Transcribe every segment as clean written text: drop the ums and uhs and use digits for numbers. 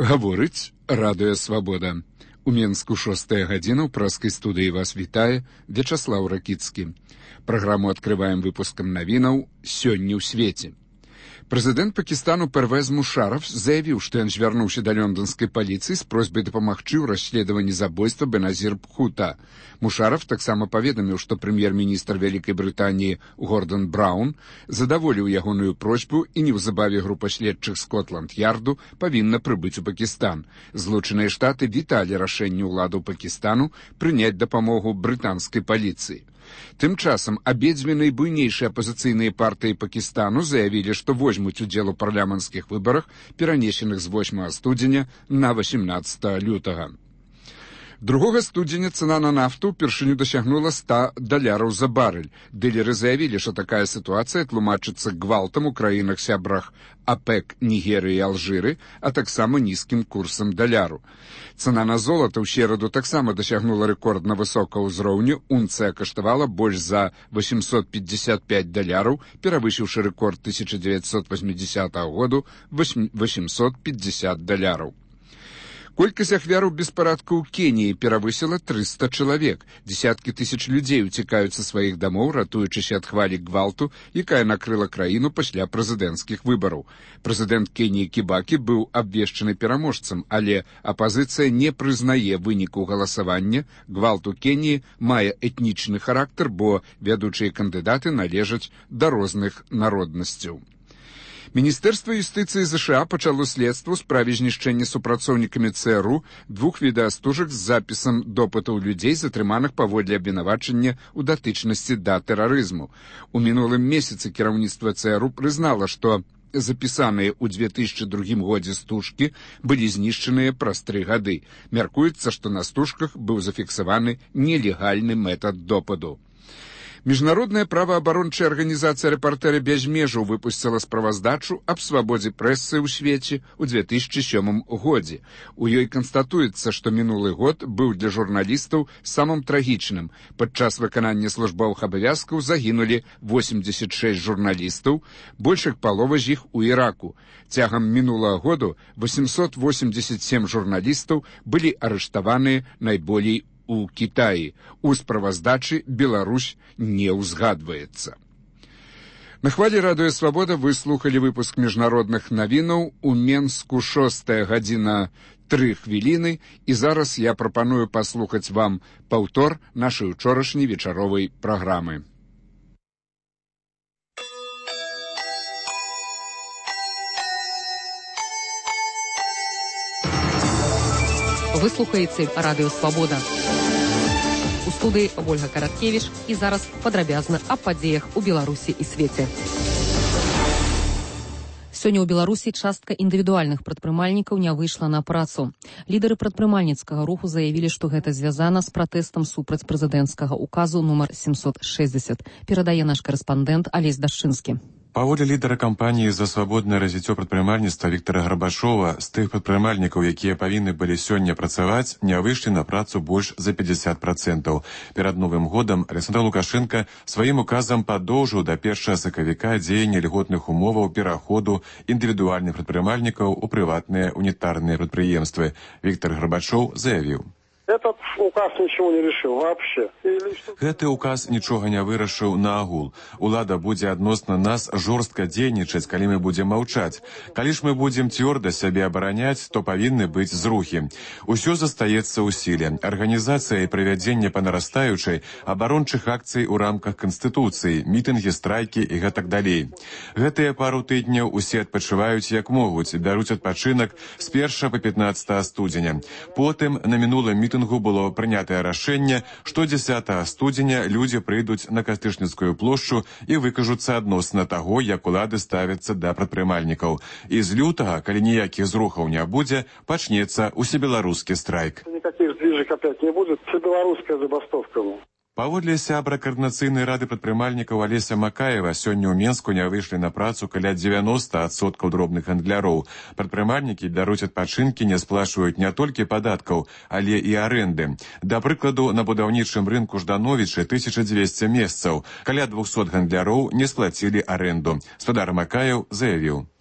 Гаворыць радыё «Свабода». У Менску 6 гадзіна ў праскай студыі вас вітае Вячаслаў Ракіцкі. Праграму адкрываем выпускам навінаў «Сёння ў свеце». Прэзідэнт Пакістану Первез Мушараф заявіў, што ён звярнуўся да лёнданскай паліцыі з просьбай дапамагчы ў расследаванні забойства Беназір Бхута. Мушараф таксама паведаміў, што прэм'ер-міністр Вялікай Брытаніі Гордон Браун задаволіў ягоную просьбу і неўзабаве група следчых Скотланд-Ярду павінна прыбыць у Пакістан. Злучаныя Штаты віталі рашэнне ўладаў Пакістану прыняць дапамогу брытанскай паліцыі. Тым часам абедзве найбуйнейшыя апазіцыйныя партыі Пакістану заявілі, што возьмуць удзел у парламенцкіх выбарах, перанесеных з 8 студзеня на 18 лютага. 2 студзеня цана на нафту ўпершыню дасягнула $100 за барэль. Дылеры заявілі, што такая сітуацыя тлумачыцца гвалтам у краінах-сябрах АПЭК, Нігерыі і Алжыры, а таксама нізкім курсам даляру. Цана на золата ў сераду таксама дасягнула рэкордна высокага ўзроўню. Унцыя каштавала больш за $855, перавысіўшы рэкорд 1980 году $850. Колькасць ахвяраў беспарадку ў Кеніі перавысіла 300 чалавек. Дзесяткі тысяч людзей уцікаюць са сваіх дамоў, ратуючыся ад хвалі гвалту, якая накрыла краіну пасля прэзідэнцкіх выбараў. Прэзідэнт Кеніі Кібакі быў абвешчаны пераможцам, але апазіцыя не прызнае выніку галасавання. Гвалт у Кеніі мае этнічны характар, бо вядучыя кандыдаты належаць да розных народнасцяў. Міністэрства юстыцыі ЗША пачало следства ў справе знішчэння супрацоўнікамі ЦРУ 2 відэастужак з запісам допытаў людзей, затрыманых паводле абвінавачання ў датычнасці да тэрарызму. У мінулым месяцы кіраўніцтва ЦРУ прызнала, што запісаныя ў 2002 годзе стужкі былі знішчаныя праз 3 гады. Мяркуецца, што на стужках быў зафіксаваны нелегальны метад допыту. Міжнародная праваабарончая арганізацыя «Рэпартэры без межаў» выпусціла справаздачу аб свабодзе прэсы ў свеце ў 2007 годзе. У ёй канстатуецца, што мінулы год быў для журналістаў самым трагічным. Падчас выканання службовых абавязкаў загінулі 86 журналістаў, больш як палова з іх у Іраку. Цягам мінулага году 887 журналістаў былі арыштаваныя, найболей у Кітаі. У справаздачы Беларусь не ўзгадваецца. На хвалі радыё «Свабода» вы слухалі выпуск міжнародных навінаў. У Менску 6 гадзіна 3 хвіліны, і зараз я прапаную паслухаць вам паўтор нашай учорашняй вечаровай праграмы. Вы слухаеце радыё «Свабода». У студыі Ольга Караткевіч, і зараз падрабязна аб падзеях у Беларусі і свеце. Сёння ў Беларусі частка індывідуальных прадпрымальнікаў не выйшла на працу. Лідары прадпрымальніцкага руху заявілі, што гэта звязана з пратэстам супраць прэзідэнцкага указу нумар 760. Перадае наш карэспандэнт Алесь Дашчынскі. Паводле лідара кампаніі за свабоднае развіццё прадпрымальніцтва Віктара Гарбашова, з тых прадпрымальнікаў, якія павінны былі сёння працаваць, не выйшлі на працу больш за 50%. Перад Новым годам Александр Лукашенко сваім указам падоўжыў да 1 сакавіка дзеянне льготных умоваў пераходу індывідуальных прадпрымальнікаў у прыватныя унітарныя прадпрыемствы. Віктор Гарбашов заявіў: Этот указ ничего не решил вообще. Гэты указ нічога не вырашыў наогул. Улада будзе адносна нас жорстка дзейнічаць, калі мы будзем маўчаць. Калі ж мы будзем цвёрда сябе абараняць, то павінны быць зрухі. Усё застаецца ў сіле. Арганізацыя і правядзенне па нарастаючай абарончых акцый у рамках Канстытуцыі, мітынгі, страйкі і гэтак далей. Гэтыя пару тыдняў усе адпачываюць як могуць, бяруць адпачынак з 1 па 15 студзеня. Потым на мінулым мітынгу было прынятае рашэнне, што 10 студзеня людзі прыйдуць на Кастычніцкую плошчу і выкажуцца адносна таго, як улады ставяцца да прадпрымальнікаў. І з лютага, калі ніякіх зрухаў не будзе, пачнецца усебеларускі страйк. Никаких сдвижек опять не будет. Всебелорусская забастовка. Паводле сябра Каардынацыйнай рады прадпрымальнікаў Алеся Макаева, сёння ў Менску не выйшлі на працу каля 90% дробных гандляроў. Прадпрымальнікі бяруць адпачынкі, не сплачваюць не толькі падаткаў, але і арэнды. Да прыкладу, на будаўнічым рынку Ждановічы 1200 месцаў. Каля 200 гандляроў не сплацілі арэнду. Спадар Макаев заявіў: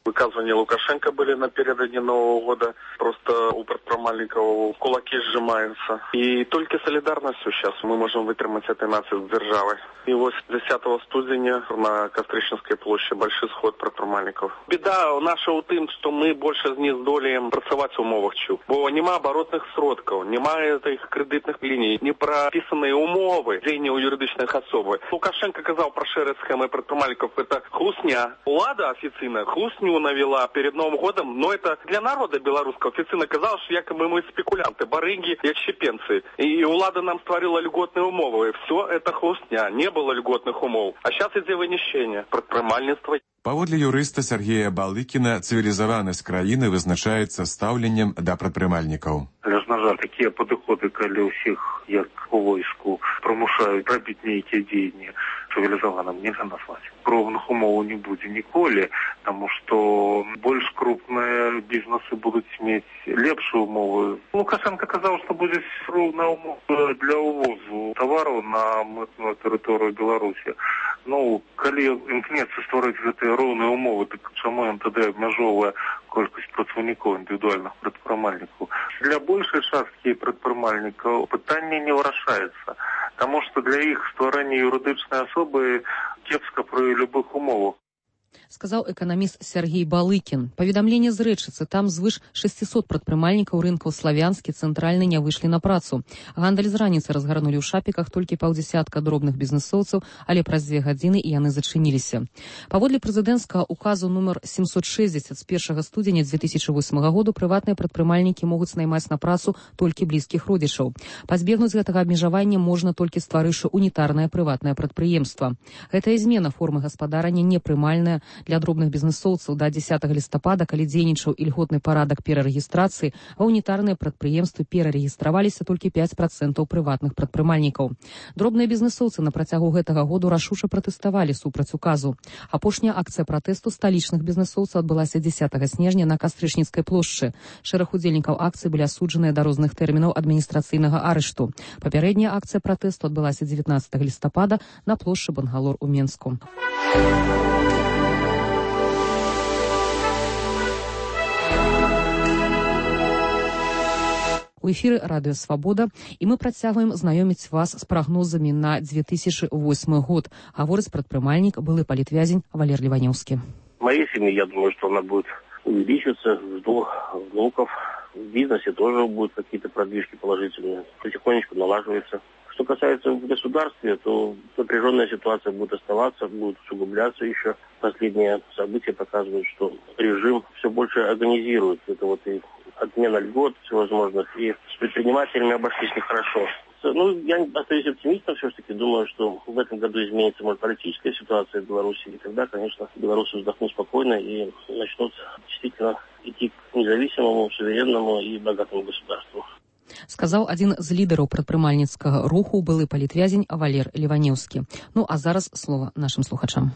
Выказывания Лукашенко были напередодни Нового года. Просто у предпринимальников кулаки сжимаются. И только солидарностью сейчас мы можем вытермать этой нации с державой. И вот 10 студеня на Костричинской площади большой сход предпринимальников. Беда наша у тим, що ми більше не здоліємо працювати в умовах ЧУ. Бо нема оборотних сродків, немає тих кредитних ліній, не прописані умови діяння у юридичних особ. Лукашенко казав про шерсть схеми предпринимальників, це хлусня. Влада офіційно хлусню навела перед Новым годом, но это для народа белорусского официально казалось, что якобы мы спекулянты, барыги и отщепенцы. И влада нам створила льготные умовы. Все это хлустня, не было льготных умов. А сейчас идзе вынищение, предпринимальництва. Паводле юрыста Сергея Балыкіна, цывілізаванасць краіны вызначаецца стаўленнем да прадпрымальнікаў. Але ж, на жаль, такія падыходы, калі ўсіх, як у войску, прымушаюць рабіць нейкія дзеянні, цывілізаваным нельга назваць. Роўных умоў не будзе ніколі, таму што больш крупныя бізнесы будуць мець лепшыя умовы. Лукашенко казаў, што будзе роўная умова для ўвозу тавараў на мытную тэрыторыю Беларусі. Ну, калі імкнецца стварыць гэтыя роўныя умовы, так чаму ён тады абмяжоўвае колькасць працаўнікоў індывідуальных прадпрымальнікаў? Для большай часткі прадпрымальнікаў пытанне не вырашаецца, таму што для іх стварэння юрыдычнай асобы кепска пры любых умовах. Сказаў эканаміст Сергей Балыкін. Паведамленне з Рэчыцы, там звыш 600 прадпрымальнікаў рынкаў Славянскі, цэнтральны не выйшлі на працу. Гандаль з раніцы разгарнулі ў шапіках толькі паўдзясятка дробных бізнэсоўцаў, але праз 2 гадзіны і яны зачыніліся. Паводле прэзідэнцкага указу нумар 760 з 1 студзеня 2008 году прыватныя прадпрымальнікі могуць наймаць на працу толькі блізкіх родзічаў. Пазбегнуць гэтага абмежавання можна толькі стварыўшы унітарнае прыватнае прадпрыемства. Гэтая змена формы гаспадарання непрымальная для дробных бізнэсоўцаў. Да 10 лістапада, калі дзейнічаў ільготны парадак перарэгістрацыі, ва ўнітарныя прадпрыемствы перарэгістраваліся толькі 5% прыватных прадпрымальнікаў. Дробныя бізнэсоўцы на працягу гэтага году рашуча пратэставалі супраць указу. Апошняя акцыя пратэсту сталічных бізнэсоўцаў адбылася 10 снежня на Кастрычніцкай плошчы. Шэраг удзельнікаў акцыі былі асуджаныя да розных тэрмінаў адміністрацыйнага арышту. Папярэдняя акцыя пратэсту адбылася 19 лістапада на плошчы Бангалор у Менску. У эфіры радыё «Свабода», і мы працягваем знаёміць вас з прагнозамі на 2008 год. Гаворыць прадпрымальнік, былы палітвязень Валер Ливаневский. В моей семье, я думаю, что она будет увеличиваться, жду внуков. В бизнесе тоже будут какие-то продвижки положительные. Потихонечку налаживается. Что касается в государстве, то напряженная ситуация будет оставаться, будет усугубляться еще. Последние события показывают, что режим все больше организирует. Это вот и отмена льгот всевозможных, и с предпринимателями обошлись нехорошо. Ну, я остаюсь оптимистом, все-таки думаю, что в этом году изменится, может, политическая ситуация в Беларуси, и тогда, конечно, белорусы вздохнут спокойно и начнут действительно идти к независимому, суверенному и богатому государству. Сказаў адзін з лідараў прадпрымальніцкага руху, былы палітвязень Валер Ливаневский. Ну, а зараз слово нашим слухачам.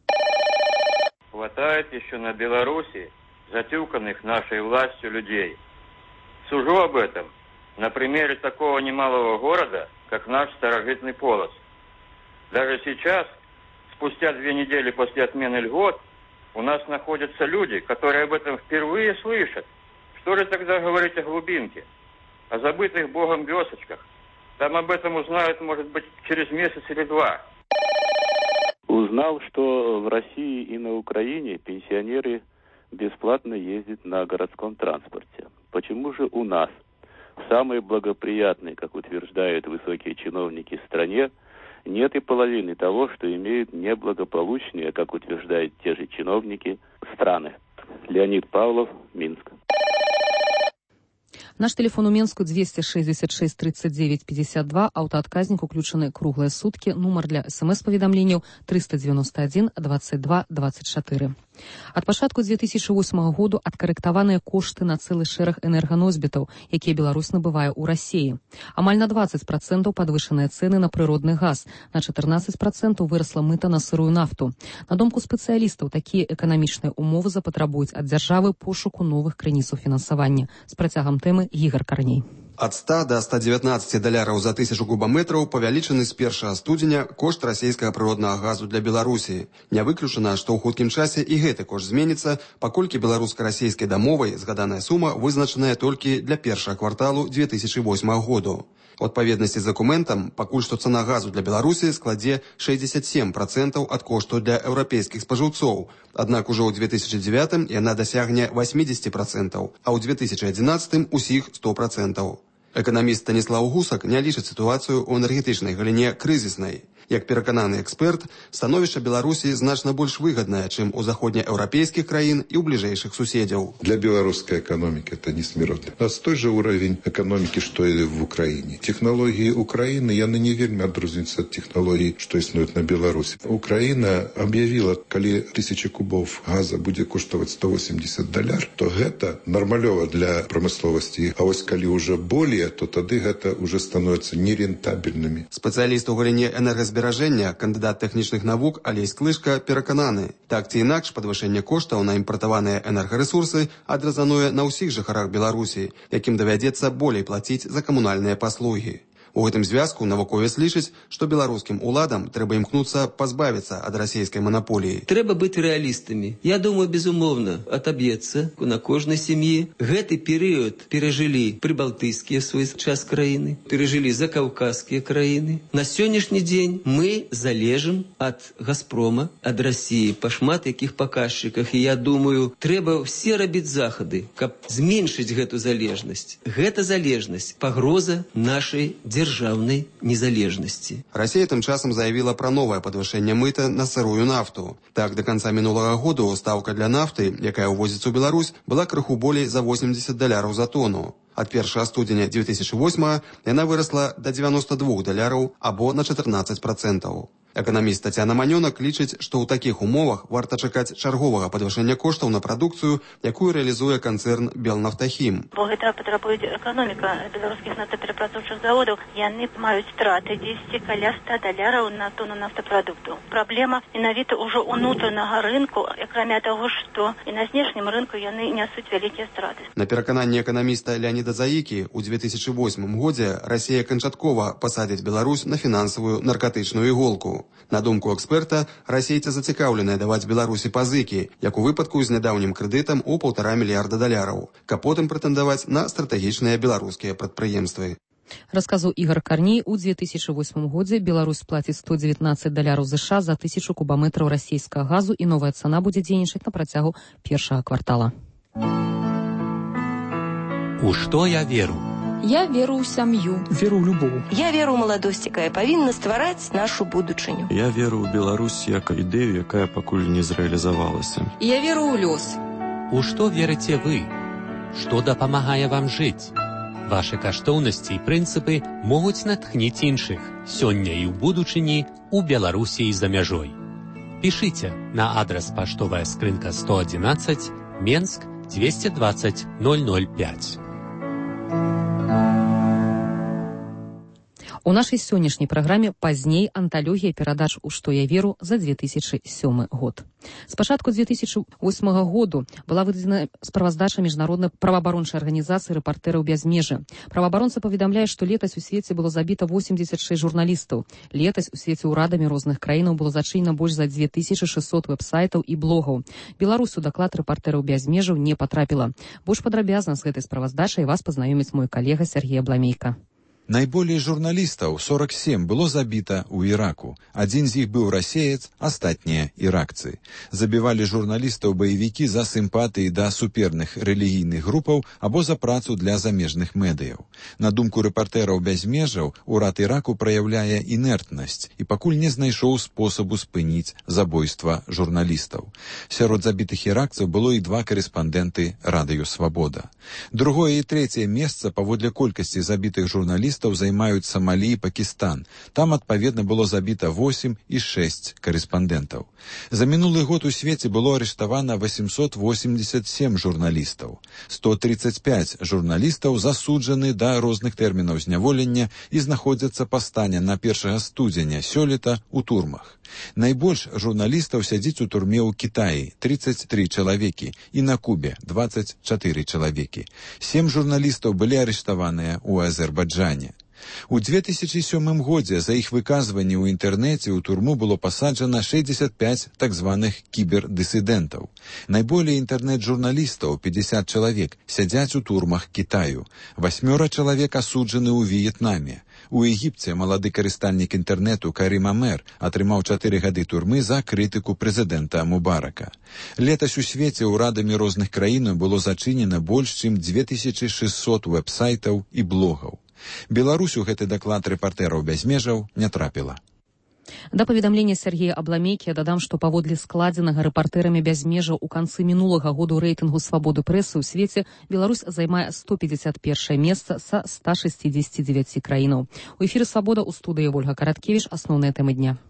Хватает еще на Беларуси затюканных нашей властью людей. Сужу об этом на примере такого немалого города, как наш старожитный Полоцк. Даже сейчас, спустя 2 недели после отмены льгот, у нас находятся люди, которые об этом впервые слышат. Что же тогда говорить о глубинке, о забытых Богом вёсочках? Там об этом узнают, может быть, через месяц или 2. Узнал, что в России и на Украине пенсионеры бесплатно ездят на городском транспорте. Почему же у нас, в самой благоприятной, как утверждают высокие чиновники, стране, нет и половины того, что имеют неблагополучные, как утверждают те же чиновники, страны? Леонид Павлов, Минск. Наш телефон у Менску 266 39 52, аўтаадказнік уключаны круглыя суткі, нумар для смс-паведамленняў 391 22 24. Ад пачатку 2008 году адкарэктаваныя кошты на цэлы шэраг энерганосьбітаў, якія Беларусь набывае ў Расіі. Амаль на 20% падвышаныя цэны на прыродны газ, на 14% вырасла мыта на сырую нафту. На думку спецыялістаў, такія эканамічныя умовы запатрабуюць ад дзяржавы пошуку новых крыніцаў фінансавання. З працягам тэмы Ігор Карней. Ад 100 до 119 даляраў за 1000 кубаметраў павялічаны з 1 студзеня кошт расійскага прыроднага газу для Беларусі. Не выключана, што ў хуткім часе і гэты кошт зменіцца, паколькі беларуска-расійскай дамовай згаданая сума вызначаная толькі для першага кварталу 2008 году. У адпаведнасці з дакументам, пакуль што цана газу для Беларусі складзе 67% ад кошту для еўрапейскіх спажыўцоў. Аднак ужо ў 2009 яна дасягне 80%, а ў 2011 усіх 100%. Эканаміст Станіслаў Гусак не лічыць сітуацыю ў энергетычнай галіне крызіснай. Як перакананы эксперт, становішча Беларусі значна больш выгаднае, чым у заходнееўрапейскіх краін і ў бліжэйшых суседзяў. Для белорусской экономики это несмиротно. У нас той же уровень экономики, что и в Украине. Технологии Украины, яны не вельмі адрозніваюцца от технологий, что існуюць на Беларуси. Украина объявила, коли 1000 кубов газа будет коштовать $180, то гэта нормалёва для промысловости. А вось коли уже более, то тады гэта уже становится нерентабельными. Специалист у галіне энергазбережання, кандыдат тэхнічных навук Алесь Клышка перакананы. Так ці інакш падвышэнне коштаў на імпартаваныя энергарэсурсы адразануе на ўсіх жыхарах Беларусі, якім давядзецца болей плаціць за камунальныя паслугі. У гэтым звязку навуковец лічыць, што беларускім уладам трэба імкнуцца пазбавіцца ад расійскай манаполіі. Трэба быць рэалістамі. Я думаю, безумоўна, атаб'ецца на кожнай сям'і. Гэты перыяд перажылі прыбалтыйскія свой час краіны, перажылі закаўказскія краіны. На сённяшні дзень мы залежым ад Газпрома, ад Расіі па шмат якіх паказчыках. І я думаю, трэба все рабіць захады, каб зменшыць гэту залежнасць. Гэта залежнасць пагроза нашай дзяржаўнай незалежнасці. Расія тым часам заявіла пра новае падвышэнне мыта на сырую нафту. Так, да канца мінулага году стаўка для нафты, якая ўвозіцца ў Беларусь, была крыху болей за $80 за тону. Ад 1 студзеня 2008 яна вырасла до $92 або на 14%. Эканаміст Тацяна Манёнак лічыць, што ў такіх умовах варта чакаць чарговага падвышэння коштаў на прадукцыю, якую рэалізуе канцэрн Белнафтахім. Бо гэта патрабуе эканоміка беларускіх нафтаперапрацоўчых заводаў. Яны маюць страты дзесьці каля $100 на тону нафтапрадукту. Праблема менавіта ўжо ўнутранага рынку, акрамя таго, што і на знешнім рынку яны нясуць вялікія страты. На перакананні эканаміста Леаніда Заікі, у 2008 годзе Расія канчаткова пасадзіць Беларусь на фінансавую наркатычную іголку. На думку эксперта, расейцы зацікаўленыя даваць Беларусі пазыкі, як у выпадку з нядаўнім крэдытам у $1,5 мільярда, каб потым прэтэндаваць на стратэгічныя беларускія прадпрыемствы. Расказаў Ігор Карней, у 2008 годзе Беларусь плаціць $119 США за 1000 кубаметраў расійскага газу, і новая цана будзе дзейнічаць на працягу першага квартала. У што я веру? Я веру ў сям'ю. Веру ў любоў. Я веру ў маладосць, якая павінна ствараць нашу будучыню. Я веру ў Беларусь як ідэю, якая пакуль не зрэалізавалася. Я веру ў лёс. У што верыце вы? Што дапамагае вам жыць? Вашы каштоўнасці і прынцыпы могуць натхніць іншых сёння і ў будучыні, у Беларусі і за мяжой. Пішыце на адрас паштовая скрынка 111, Менск 220 005. У нашай сённяшняй праграме пазней анталогія перадач «У што я веру» за 2007 год. З пачатку 2008 году была выдадзена справаздача міжнароднай праваабарончай арганізацыі рэпартэраў без межы. Праваабаронца паведамляе, што летась у свеце было забіта 86 журналістаў. Летась у свеце ўрадамі розных краінаў было зачынена больш за 2600 вэб-сайтаў і блогаў. Беларусь у даклад рэпартэраў без межаў не патрапіла. Больш падрабязна з гэтай справаздачай вас пазнаёміць мой калега Сергей Абламейка. Найболей журналістаў, 47, было забіта ў Іраку. Адзін з іх быў расеец, астатнія іракцы. Забівалі журналістаў баевікі за сімпатыі да суперных рэлігійных групаў або за працу для замежных медыяў. На думку рэпартэраў без межаў, урад Іраку праяўляе інертнасць і пакуль не знайшоў спосабу спыніць забойства журналістаў. Сярод забітых іракцаў было і 2 карэспандэнты радыё «Свабода». Другое і трэцяе месца паводле колькасці забітых журналістаў журналістаў займаюць Сомалі і Пакістан. Там, адпаведна, было забіта 8 і 6 карэспандэнтаў. За мінулы год у свеце было арыштавана 887 журналістаў. 135 журналістаў засуджаны да розных тэрмінаў зняволення і знаходзяцца па стане на 1 студзеня сёлета ў турмах. Найбольш журналістаў сядзіць у турме ў Кітаі, 33 чалавекі, і на Кубе, 24 чалавекі. 7 журналістаў былі арыштаваныя ў Азербайджане. У 2007 годзе за іх выказванні ў інтэрнэце ў турму было пасаджана 65 так званых кібердысідэнтаў. Найболей інтэрнэт-журналістаў, 50 чалавек, сядзяць у турмах Кітаю. 8 чалавек асуджаны ў В'етнаме. У Егіпце малады карыстальнік інтэрнэту Карім Амер атрымаў 4 гады турмы за крытыку прэзідэнта Мубарака. Летась у свеце ўрадамі розных краінаў было зачынена больш чым 2600 вэб-сайтаў і блогаў. Беларусь у гэты даклад рэпартэраў без межаў не трапіла. Да паведамлення Сергея Абламейкі дадам, што паводле складзенага рэпартэрамі без межаў у канцы мінулага году рэйтынгу свабоды прэсы ў свеце Беларусь займае 151 месца са 169 краінаў. У эфіры «Свабода» ў студыі Вольга Караткевіч. Асноўныя тэмы дня.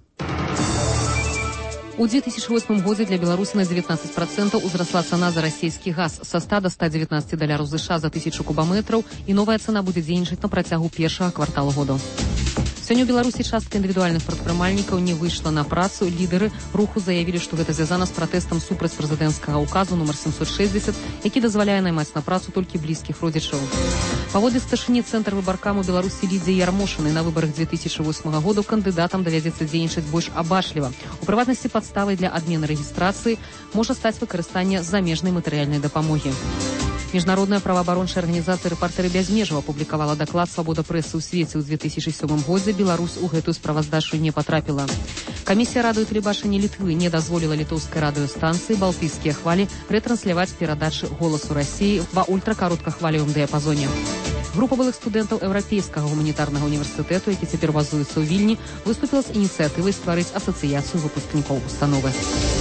У 2008 годзе для Беларусі на 19% узрасла цана за расійскі газ са 100 до 119 даляраў США за 1000 кубаметраў, і новая цана будзе дзейнічаць на працягу першага квартала году. Сёння ў Беларусі частка індывідуальных прадпрымальнікаў не выйшла на працу. Лідары руху заявілі, што гэта звязана з пратэстам супраць прэзідэнцкага ўказу нумар 760, які дазваляе наймаць на працу толькі блізкіх родзічаў. Паводле старшыні Цэнтра выбаркаму Беларусі Лідзіі Ярмошынай на выбарах 2008 году кандыдатам давядзецца дзейнічаць больш абачліва. У прыватнасці падставай для адмены рэгістрацыі можа стаць выкарыстанне замежнай матэрыяльнай дапамогі. Міжнародная праваабарончая арганізацыя «Рэпартэры без межаў» апублікавала даклад «Свабода прэсы ў свеце» ў 2007 годзе. Беларусь у гэтую справаздачу не патрапіла. Камісія радыё і тэлебачання Літвы не дазволіла літоўскай радыёстанцыі «Балтыйскія хвалі» ретрансляваць перадачы «Голасу Расіі» ва ультракароткахвалевым дыяпазоне. Група былых студэнтаў Еўрапейскага гуманітарнага універсітэту, які цяпер базуецца ў Вільні, выступіла з ініцыятывай стварыць асацыяцыю выпускнікоў установы.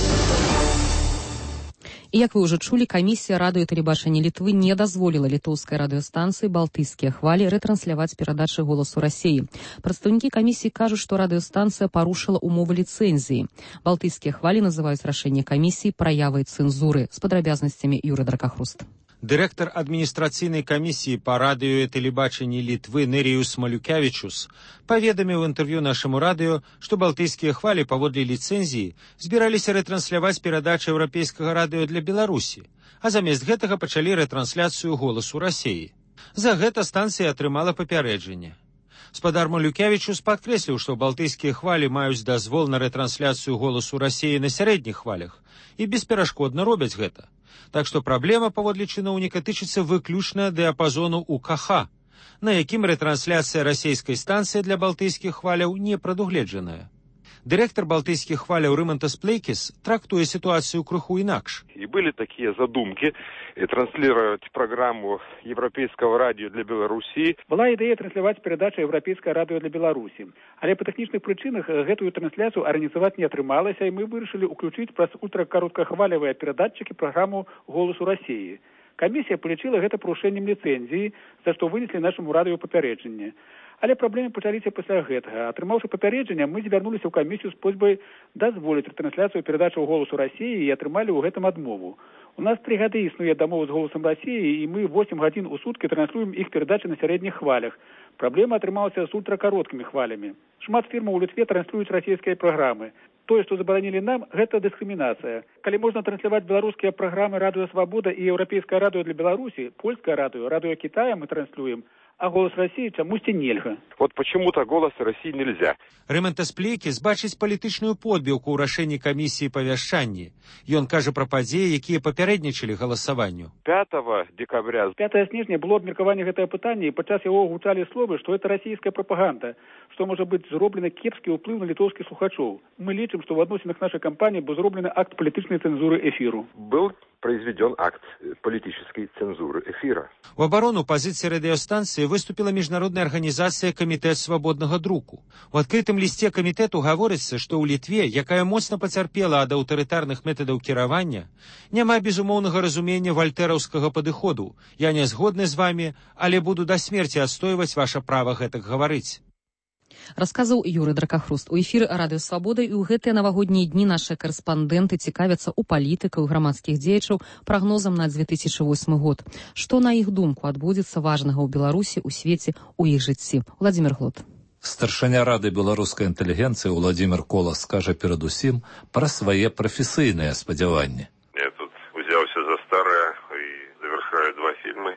І, як вы ўжо чулі, камісія радыё і тэлебачання Літвы не дазволіла літоўскай радыёстанцыі «Балтыйскія хвалі» ретрансляваць перадачы «Голасу Расіі». Прадстаўнікі камісіі кажуць, што радыёстанцыя парушыла умовы ліцэнзіі. «Балтыйскія хвалі» называюць рашэнне камісіі праявай цэнзуры. З падрабязнасцямі Юрый Дракахруст. Дырэктар адміністрацыйнай камісіі па радыё і тэлебачанні Літвы Неріюс Малюкявічус паведаміў у інтэрв'ю нашаму радыё, што «Балтыйскія хвалі» паводле ліцэнзіі збіраліся рэтрансляваць перадачы еўрапейскага радыё для Беларусі, а замест гэтага пачалі рэтрансляцыю «Голасу Расіі». За гэта станцыя атрымала папярэджанне. Спадар Малюкявічус падкрэсліў, што «Балтыйскія хвалі» маюць дазвол на рэтрансляцыю «Голасу Расіі» на сярэдніх хвалях і бесперашкодна робяць гэта. Так што праблема, паводле чыноўніка, тычыцца выключна дыяпазону УКХ, на якім рэтрансляцыя расійскай станцыі для балтыйскіх хваляў не прадугледжаная. Дырэктар балтыйскіх хваляў Рымантас Плейкіс трактуе ситуацию крыху инакше. И были такие задумки транслировать программу Европейского радио для Беларуси. Была идея транслировать передачу Европейское радио для Беларуси. Але по технічных причинах эту трансляцию организовать не атрымалася, и мы вырашили уключить праз ультракароткахвалевые передатчики программу «Голосу России». Комиссия полічила гэта парушэннем ліцэнзіі, за што вынеслі нашаму радыё папярэджанне. Але праблемы пачаліся пасля гэтага. Атрымаўшы папярэджанне, мы звярнуліся ў камісію з просьбай дазволіць рэтрансляцыю перадачаў «Голосу России» і атрымалі ў гэтым адмову. У нас 3 гады існуе дамова з «Голосом России», і мы 8 гадзін у суткі транслюем іх перадачы на сярэдніх хвалях. Праблема атрымалася з ультракароткімі хвалямі. Шмат фірмаў у Літве транслююць расійскія праграмы. Тое, што забаранілі нам, гэта дыскрымінацыя. Калі можна трансляваць беларускія праграмы «Радыё Свабода» і «Еўрапейскае радыё для Беларусі», «Польскае радыё», «Радыё Китая» мы транслюем, а «Голос России» чамусьці нельга. Вот почему-то «Голос России» нельзя. Рымантас Плейкіс бачыць палітычную подбіўку ў рашэнні камісіі па вяшчанні. Ён кажа пра падзеі, якія папярэднічалі галасаванню. 5 декабря. 5 снежня было абмеркаванне гэтае пытанне, і падчас яго гучалі словы, што это расійская прапаганда, што можа быць зроблены кепскі ўплыў на літоўскіх слухачоў. Мы лічым, што ў адносінах нашай кампаніі быў зроблены акт палітычнай цэнзуры эфіру. Был произведен акт политической цензуры эфира. У оборону позиции радиостанции выступила международная организация Комитет свободного друку. У открытым листе комитету говорится, что у Литве, якая моцна пацярпела ад аўтарытарных методаў кіравання, няма безумоўнага разумення вальтэраўскага падыходу. Я не згодны з вами, але буду да смерти адстойваць ваше права гэтак гаварыць. Расказаў Юрый Дракахруст. У эфіры Радыё Свабода і ў гэтыя навагоднія дні нашыя карэспандэнты цікавяцца ў палітыкаў і грамадскіх дзеячаў прагнозам на 2008 год. Што, на іх думку, адбудзецца важнага ў Беларусі, у свеце, у іх жыцці? Владзімир Глот. Старшыня Рады беларускай інтэлігенцыі Владзімир Колас скажа перадусім пра свае прафесійныя спадзяванні. Я тут узяўся за старае і завяршаю 2 фільмы,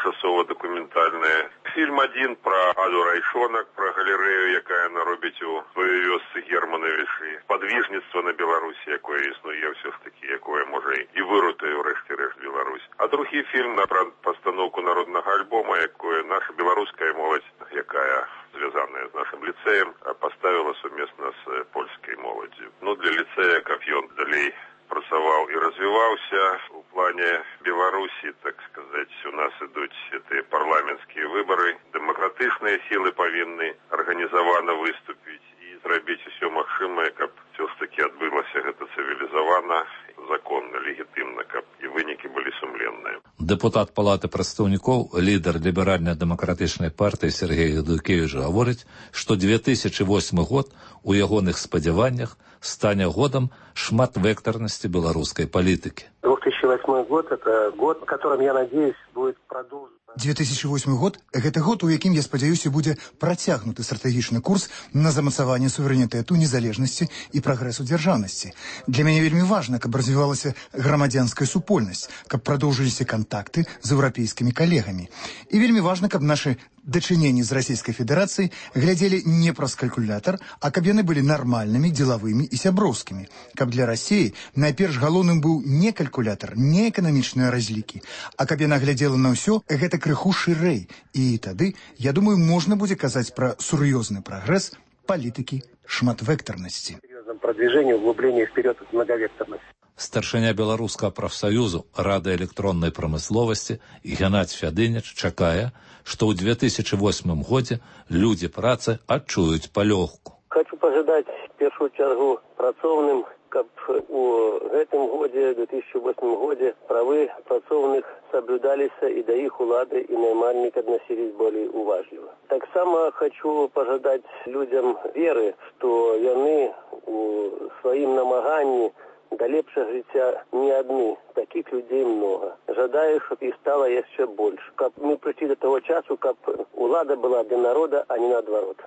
адначасова-дакументальныя. Фільм один про Аду Райшонак, про галерею, якая наробіць у сваёй вёсцы Германовичы. Подвижніцтва на Беларусі, якое існуе все ж таки, якое може і вирутує врешті-решт Беларусь. А другий фільм про постановку народного альбома, якое наша белорусская молодь, якая зв'язана з нашим ліцеєм, поставила сумісно з польською молоддю. Ну, для ліцея, як ён далей працаваў і развіваўся у плане Беларусі, так сказать, у нас ідуць гэтыя парламенцкія выборы, дэмакратычныя сілы павінны арганізавана выступіць і зрабіць усё магчымае, каб все ж таки адбылася гэта цывілізавана, законна, легітымна, каб і вынікі былі сумленныя. Дэпутат Палаты прадстаўнікоў, лідар ліберальна-дэмакратычнай партыі Сергей Гадукевіч гаворыць, што 2008 год у ягоных спадзяваннях стане годом шматвекторности белорусской политики. 2008 год – это год, в котором, я надеюсь, будет продолжен. 2008 год – гэта год, у якім, я спадзяюся, будзе працягнуты стратэгічны курс на замацаванне суверэнітэту, незалежнасці і прагрэсу дзяржаўнасці. Для мяне вельмі важна, каб развівалася грамадзянская супольнасць, каб прадоўжыліся кантакты з еўрапейскімі калегамі. І вельмі важна, каб нашы дачыненні з Расійскай Федэрацыяй глядзелі не праз калькулятар, а каб яны былі нармальнымі, дзелавымі і сяброўскімі. Каб для Расіі найперш галоўным быў не калькулятар, не эканамічныя разлікі, а каб яна глядзела на ўсё гэта крыху шырэй. І тады, я думаю, можна будзе казаць пра сур'ёзны прагрэс палітыкі шматвектарнасці. Продвижение, углубление вперед от многовекторности. Старшыня беларускага прафсаюзу Рады электроннай прамысловасці Геннадзь Фядыніч чакае, што ў 2008 годзе людзі працы адчуюць палёгку. Хочу пожадаць в першую чаргу працоўным, каб у гэтым годзе, 2008 годзе, правы працоўных соблюдаліся і да іх улады і наймальнік адносілись болей уважліва. Таксама хочу пожадаць людзям веры, што яны у сваім намаганні да лепшага жыцця не адны, такіх людзей много. Жадаю, щоб іх стало яшчэ больш. Каб мы прыйшлі до того часу, каб улада была для народа, а не наадварот.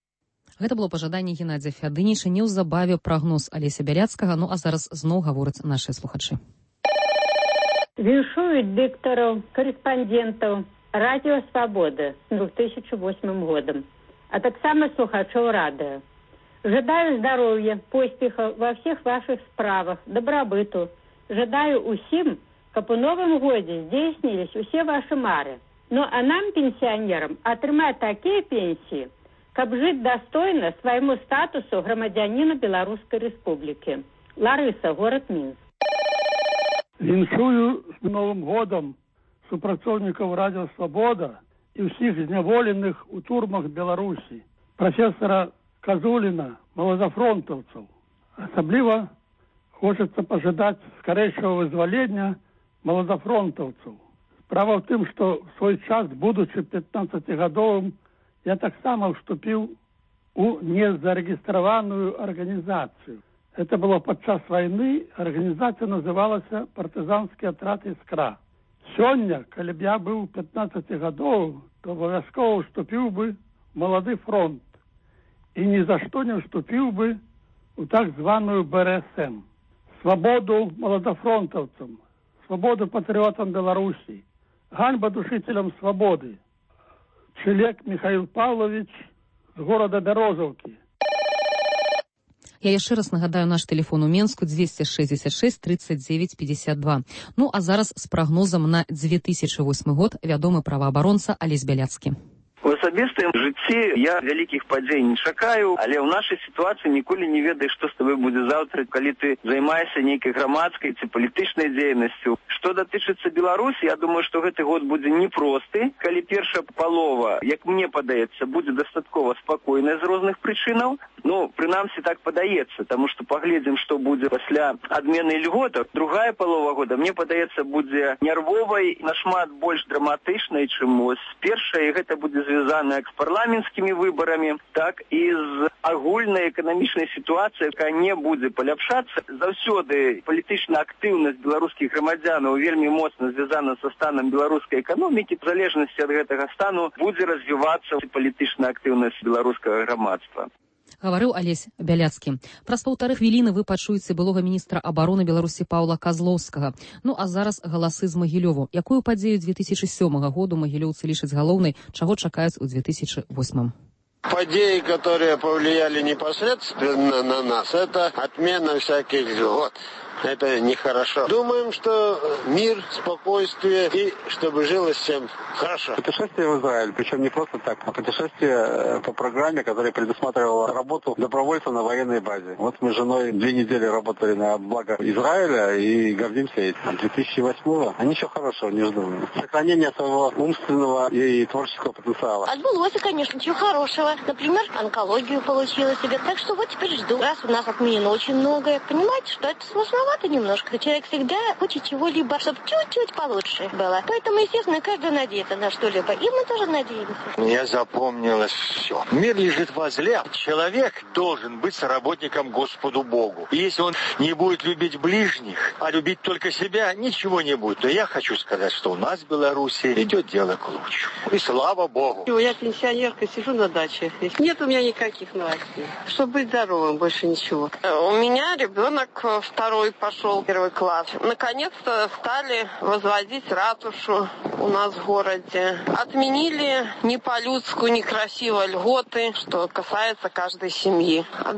Гэта было пажаданне Геннадзя Фядыніча, неўзабаве прагноз Алеся Бяляцкага, ну а зараз зноў гавораць нашыя слухачы. Віншую дыктараў, корэспандэнтаў Радіо Свабода з 2008 годам, а таксама слухачоў радыё. Жадаю здоровья, поспехов во всех ваших справах, добробыту. Жадаю усім, каб у новым годзе здзейснілись усе ваши мары. Ну а нам, пенсионерам, атрымаць такія пенсии, каб жыць дастойна свайму статусу грамадзяніна Беларускай Рэспублікі. Ларыса, город Мінск. Віншую з Новым годам супрацоўнікаў Радіо Свабода і ўсіх зняволеных у турмах Беларусі, прафесора Казуліна, маладафронтаўцаў. Асабліва хочацца пажадаць скарэйшага вызвалення маладафронтаўцаў. Справа ў тым, што в свой час, будучы 15-гадовым, я таксама вступіў у незарэгістраваную арганізацыю. Это было падчас вайны, арганізацыя называлася партызанскі атрад «Іскра». Сёння, калі б я быў 15-гадовым, то абавязкова вступіў бы в малады фронт і ні за што не вступіў бы у так званую БРСМ. Свабоду маладафронтаўцам, свабоду патрыотам Беларусі, ганьба душителям свабоды. Чылек Михаил Павлович з горада Бярозаўкі. Я яшчэ раз нагадаю наш тэлефон у Менску 266 39 52. Ну а зараз з прагнозам на 2008 год вядомы праваабаронца Алесь Бяляцкі. Вы асабістым жыцці я вялікіх падзей не чакаю, але ў нашай сітуацыі ніколі не ведаеш, што з табой будзе заўтра, калі ты займаешься нейкай грамадскай ці палітычнай дзейнасцю. Што датычыцца Беларусі, я думаю, што гэты год будзе непросты, калі першая палова, як мне падаецца, будзе дастаткова спакойная з розных прычынаў. Ну, прынамсі так падаецца, таму што паглядзім, што будзе пасля адмены льготаў. Другая палова года, мне падаецца, будзе нервовай, нашмат больш драматычнай, чым ось першая, і гэта будзе звязана як з парламенцкімі выбарамі, так і з агульнай эканамічнай сітуацыяй, якая не будзе паляпшацца. Заўсёды палітычная актыўнасць беларускіх грамадзянаў вельмі моцна звязана са станам беларускай эканомікі. В залежнасці ад гэтага стану будзе развівацца палітычная актыўнасць беларускага грамадства. Гаварыў Алесь Бяляцкі. Праз 1,5 хвіліны вы пачуеце былога міністра абароны Беларусі Паўла Казлоўскага. Ну а зараз галасы з Магілёву. Якую падзею 2007 году магілёўцы лічаць галоўнай, чаго чакаюць у 2008? Подеи, которые повлияли непосредственно на нас, это отмена всяких льгот. Это нехорошо. Думаем, что мир, спокойствие и чтобы жилось всем хорошо. Путешествие в Израиль, причем не просто так, а путешествие по программе, которая предусматривала работу добровольцев на военной базе. Вот мы с женой 2 недели работали на благо Израиля и гордимся этим. 2008-го, а ничего хорошего не жду. Сохранение своего умственного и творческого потенциала. Отбылось, конечно, ничего хорошего. Например, онкологию получила себе. Так что вот теперь жду. Раз у нас отменено очень многое, понимаете, что это сложновато немножко. Человек всегда хочет чего-либо, чтобы чуть-чуть получше было. Поэтому, естественно, каждый надеется на что-либо. И мы тоже надеемся. Мне запомнилось все. Мир лежит возле. Человек должен быть соработником Господу Богу. И если он не будет любить ближних, а любить только себя, ничего не будет. То я хочу сказать, что у нас в Беларуси идет дело к лучшему. И слава Богу. Я пенсионерка, сижу на даче. Нет у меня никаких новостей. Чтобы быть здоровым, больше ничего. У меня ребенок 2-й пошел 1 класс. Наконец-то стали возводить ратушу у нас в городе. Отменили не по-людски, некрасиво льготы, что касается каждой семьи. От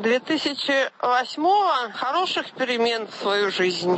2008-го хороших перемен в свою жизнь.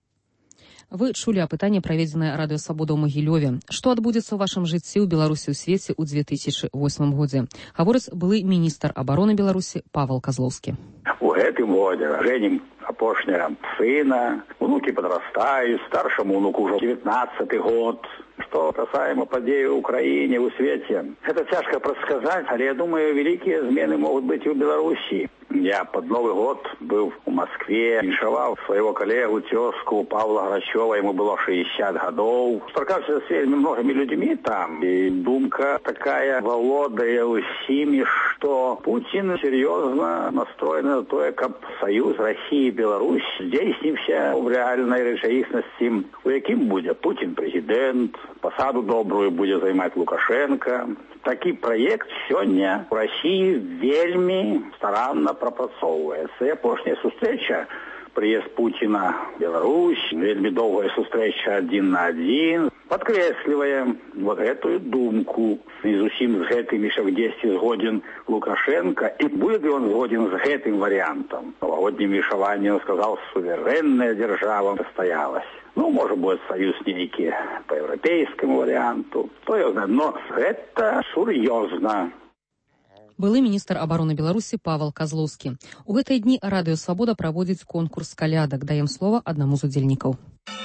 Вы чулі апытанне, праведзенае Радыё Свабода ў Магілёве. Што адбудзецца ў вашым жыцці ў Беларусі ў свеце ў 2008 годзе? Гаворыць былы міністр абароны Беларусі Павел Казлоўскі. У гэтым годзе жэнім апошняга сына, унукі падрастаюць, старшаму унуку ўжо 19-й год. Что касаемо подей в Украине, в свете, это тяжко предсказать, але я думаю, великие измены могут быть и в Беларуси. Я под Новый год был в Москве, віншаваў своего коллегу, тезку Павла Грачева, ему было 60 годов. Столкнулся с многими людьми там, и думка такая володая усими, что Путин серьезно настроен на то, как союз России и Беларусь здійснився в реальной речаїсності, у яким буде Путин президент, посаду добрую будет займать Лукашенко. Такий проект сёння в России вельми старанно пропрацовывается. И апошняя сустрэча, приезд Путина в Беларусь, вельми долгая сустрэча 1 на 1, подкреслівае вот эту думку. И зусім з гэтым еще в 10 згоден Лукашенко. И будет ли он згоден с этим вариантом? Новогодним віншаваннем сказал, суверенная держава состоялась. Ну, может быть, союз нейкі по европейскому варианту. То я знаю, но это сур'ёзна. Былы міністр абароны Беларусі Павел Казлоўскі. У гэтыя дні Радыё Свабода праводзіць конкурс калядак. Даем слова аднаму з удзельнікаў.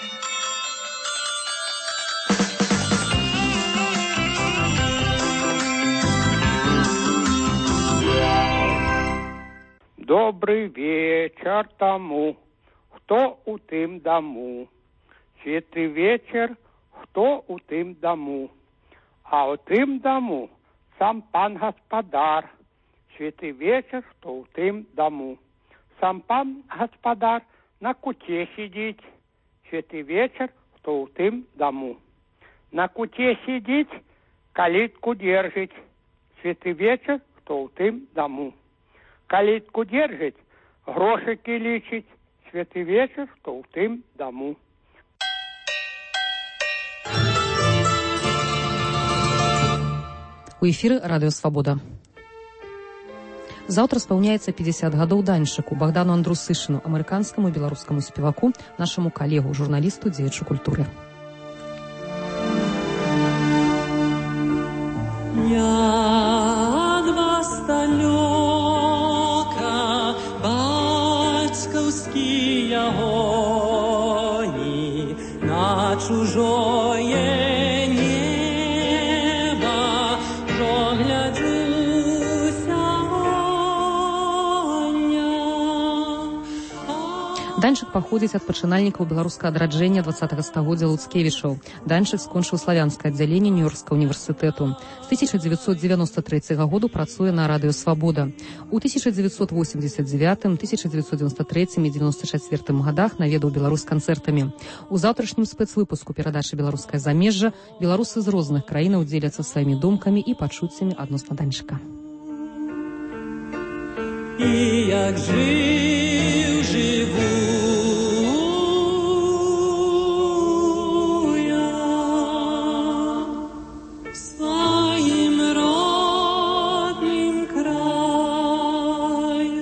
Добрый вечер тому, хто у тым даму. Світы вечер, хто у тым даму. А у тым даму сам пан гаспадар. Світы вечер, хто у тым даму. Сам пан гаспадар на куце сидіць. Світы вечер, хто у тым даму. На куце сидіць, калітку держить. Світы вечер, хто у тым даму. Калітку держить, грошики лічить. Світы вечер, хто у тым даму. У эфіры Радыё Свабода. Заўтра спаўняецца 50 гадоў даньшыку Богдану Андрусышыну, амерыканскаму беларускаму спеваку, нашаму калегу, журналісту, дзеячу культуры. чужое небо, жон глядзюся. Данчык паходзіць ад пачынальнікаў беларускага адраджэння 20-го стагоддзя Луцкевічаў. Данчык скончыў славянскае аддзяленне Нью-Йоркскага універсітэту. З 1993 году працуе на радыё «Свабода». У 1989, 1993 і 1994 годах наведаў Беларусь канцэртамі. У заўтрашнім спецвыпуску перадачы «Беларускае замежжа» беларусы з розных краінаў дзеляцца сваімі думкамі і пачуццямі адносна Данчыка. І як живу я в своїм роднім краю.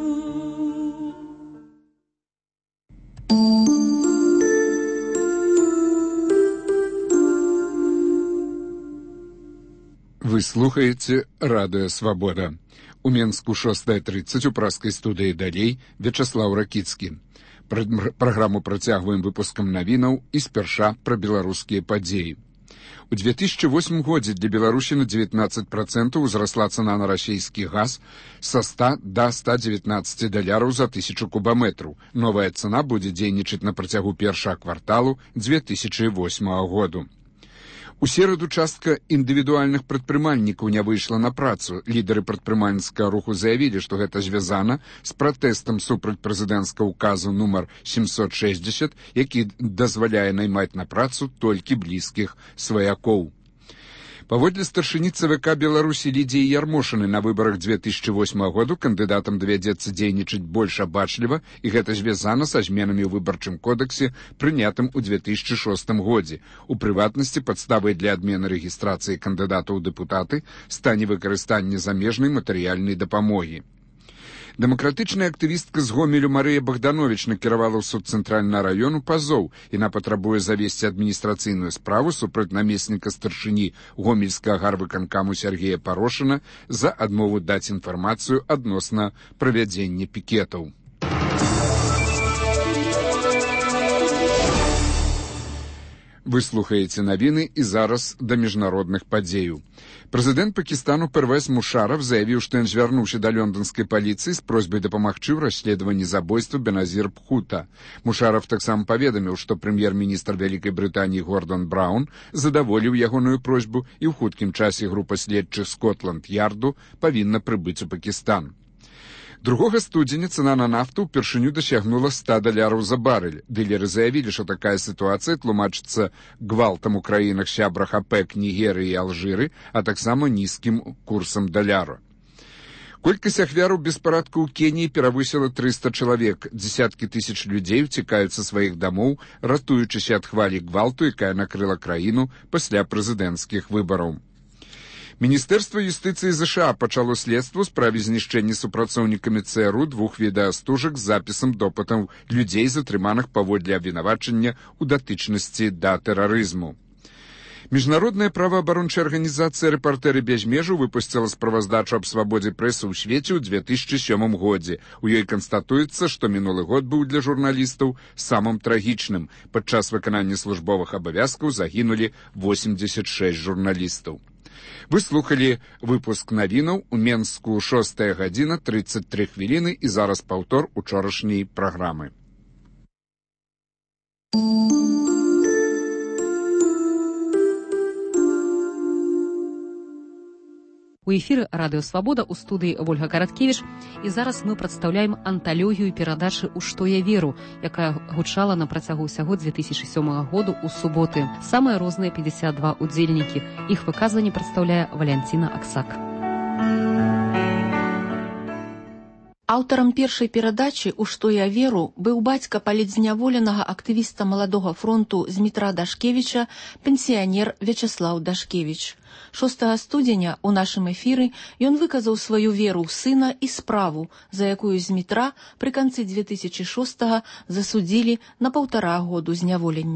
Вы слухаете «Радио Свобода». У Менску 6:30 у праскай студыі далей Вячаслаў Ракіцкі. Праграму працягваем выпускам навінаў і спярша пра беларускія падзеі. У 2008 годзе для Беларусі на 19% узрасла цана на расійскі газ са 100 до 119 даляраў за 1000 кубаметраў. Новая цана будзе дзейнічаць на працягу першага кварталу 2008 году. У сераду частка індывідуальных прадпрымальнікаў не выйшла на працу. Лідары прадпрымальніцкага руху заявілі, што гэта звязана з пратэстам супраць прэзідэнцкага указу нумар 760, які дазваляе наймаць на працу толькі блізкіх сваякоў. Паводле старшыні ЦВК Беларусі Лідзіі Ярмошыны на выбарах 2008 году кандыдатам давядзецца дзейнічаць больш абачліва, і гэта звязана са зменамі ў выбарчым кодексе, прынятым у 2006 годзе. У прыватнасці падставай для адмены рэгістрацыі кандыдатаў у дэпутаты стане выкарыстанне замежнай матэрыяльнай дапамогі. Дэмакратычная актывістка з Гомелю Марыя Богданович накіравала ў суд цэнтральнага раёну пазоў. Яна патрабуе завесці адміністрацыйную справу супраць намесніка старшыні гомельскага гарвыканкаму Сергея Парошына за адмову даць інфармацыю адносна правядзення пікетаў. Вы слухаеце навіны і зараз да міжнародных падзеяў. Прэзідэнт Пакістану Первез Мушарраф заявіў, што ён звярнуўся да лёндонскай паліцыі з просьбай дапамагчы ў расследаванні забойства Беназір Бхута. Мушарраф таксама паведаміў, што прэм'ер-міністр Вялікай Брытаніі Гордон Браўн задаволіў ягоную просьбу і ў хуткім часе група следчых Скотланд-Ярду павінна прыбыць у Пакістан. 2 студзеня цана на нафту ўпершыню дасягнула 100 даляраў за барэль. Дылеры заявілі, што такая сітуацыя тлумачыцца гвалтам у краінах сябрах АПЭК, Нігерыі і Алжыры, а таксама нізкім курсам даляра. Колькасць ахвяраў беспарадку ў Кеніі перавысіла 300 чалавек. Дзесяткі тысяч людзей уцікаюць са сваіх дамоў, ратуючыся ад хвалі гвалту, якая накрыла краіну пасля прэзідэнцкіх выбараў. Міністэрства юстыцыі ЗША пачало следства ў справе знішчэння супрацоўнікамі ЦРУ 2 відэастужак з запісам допытаў людзей, затрыманых паводле абвінавачання ў датычнасці да тэрарызму. Міжнародная праваабарончая арганізацыя «Рэпартэры без межаў» выпусціла справаздачу аб свабодзе прэсы ў свеце ў 2007 годзе. У ёй канстатуецца, што мінулы год быў для журналістаў самым трагічным. Падчас выканання службовых абавязкаў загінулі 86 журналістаў. Вы слухалі выпуск навінаў у Менску 6:33 і зараз паўтор учорашняй праграмы. У эфіры «Радыё Свабода» у студыі Вольга Караткевіч, і зараз мы прадстаўляем анталогію перадачы «У што я веру», якая гучала на працягу ўсяго 2007 году ў суботы. Самыя розныя 52 удзельнікі. Іх выказванне прадстаўляе Валянціна Аксак. Аўтарам першай перадачы «У што я веру» быў бацька палітзняволенага актывіста Маладога фронту Змітра Дашкевіча, пенсіянер Вячаслаў Дашкевіч. 6 студзеня ў нашым эфіры ён выказаў сваю веру ў сына і справу, за якую Змітра пры канцы 2006 засудзілі на 1,5 году зняволення.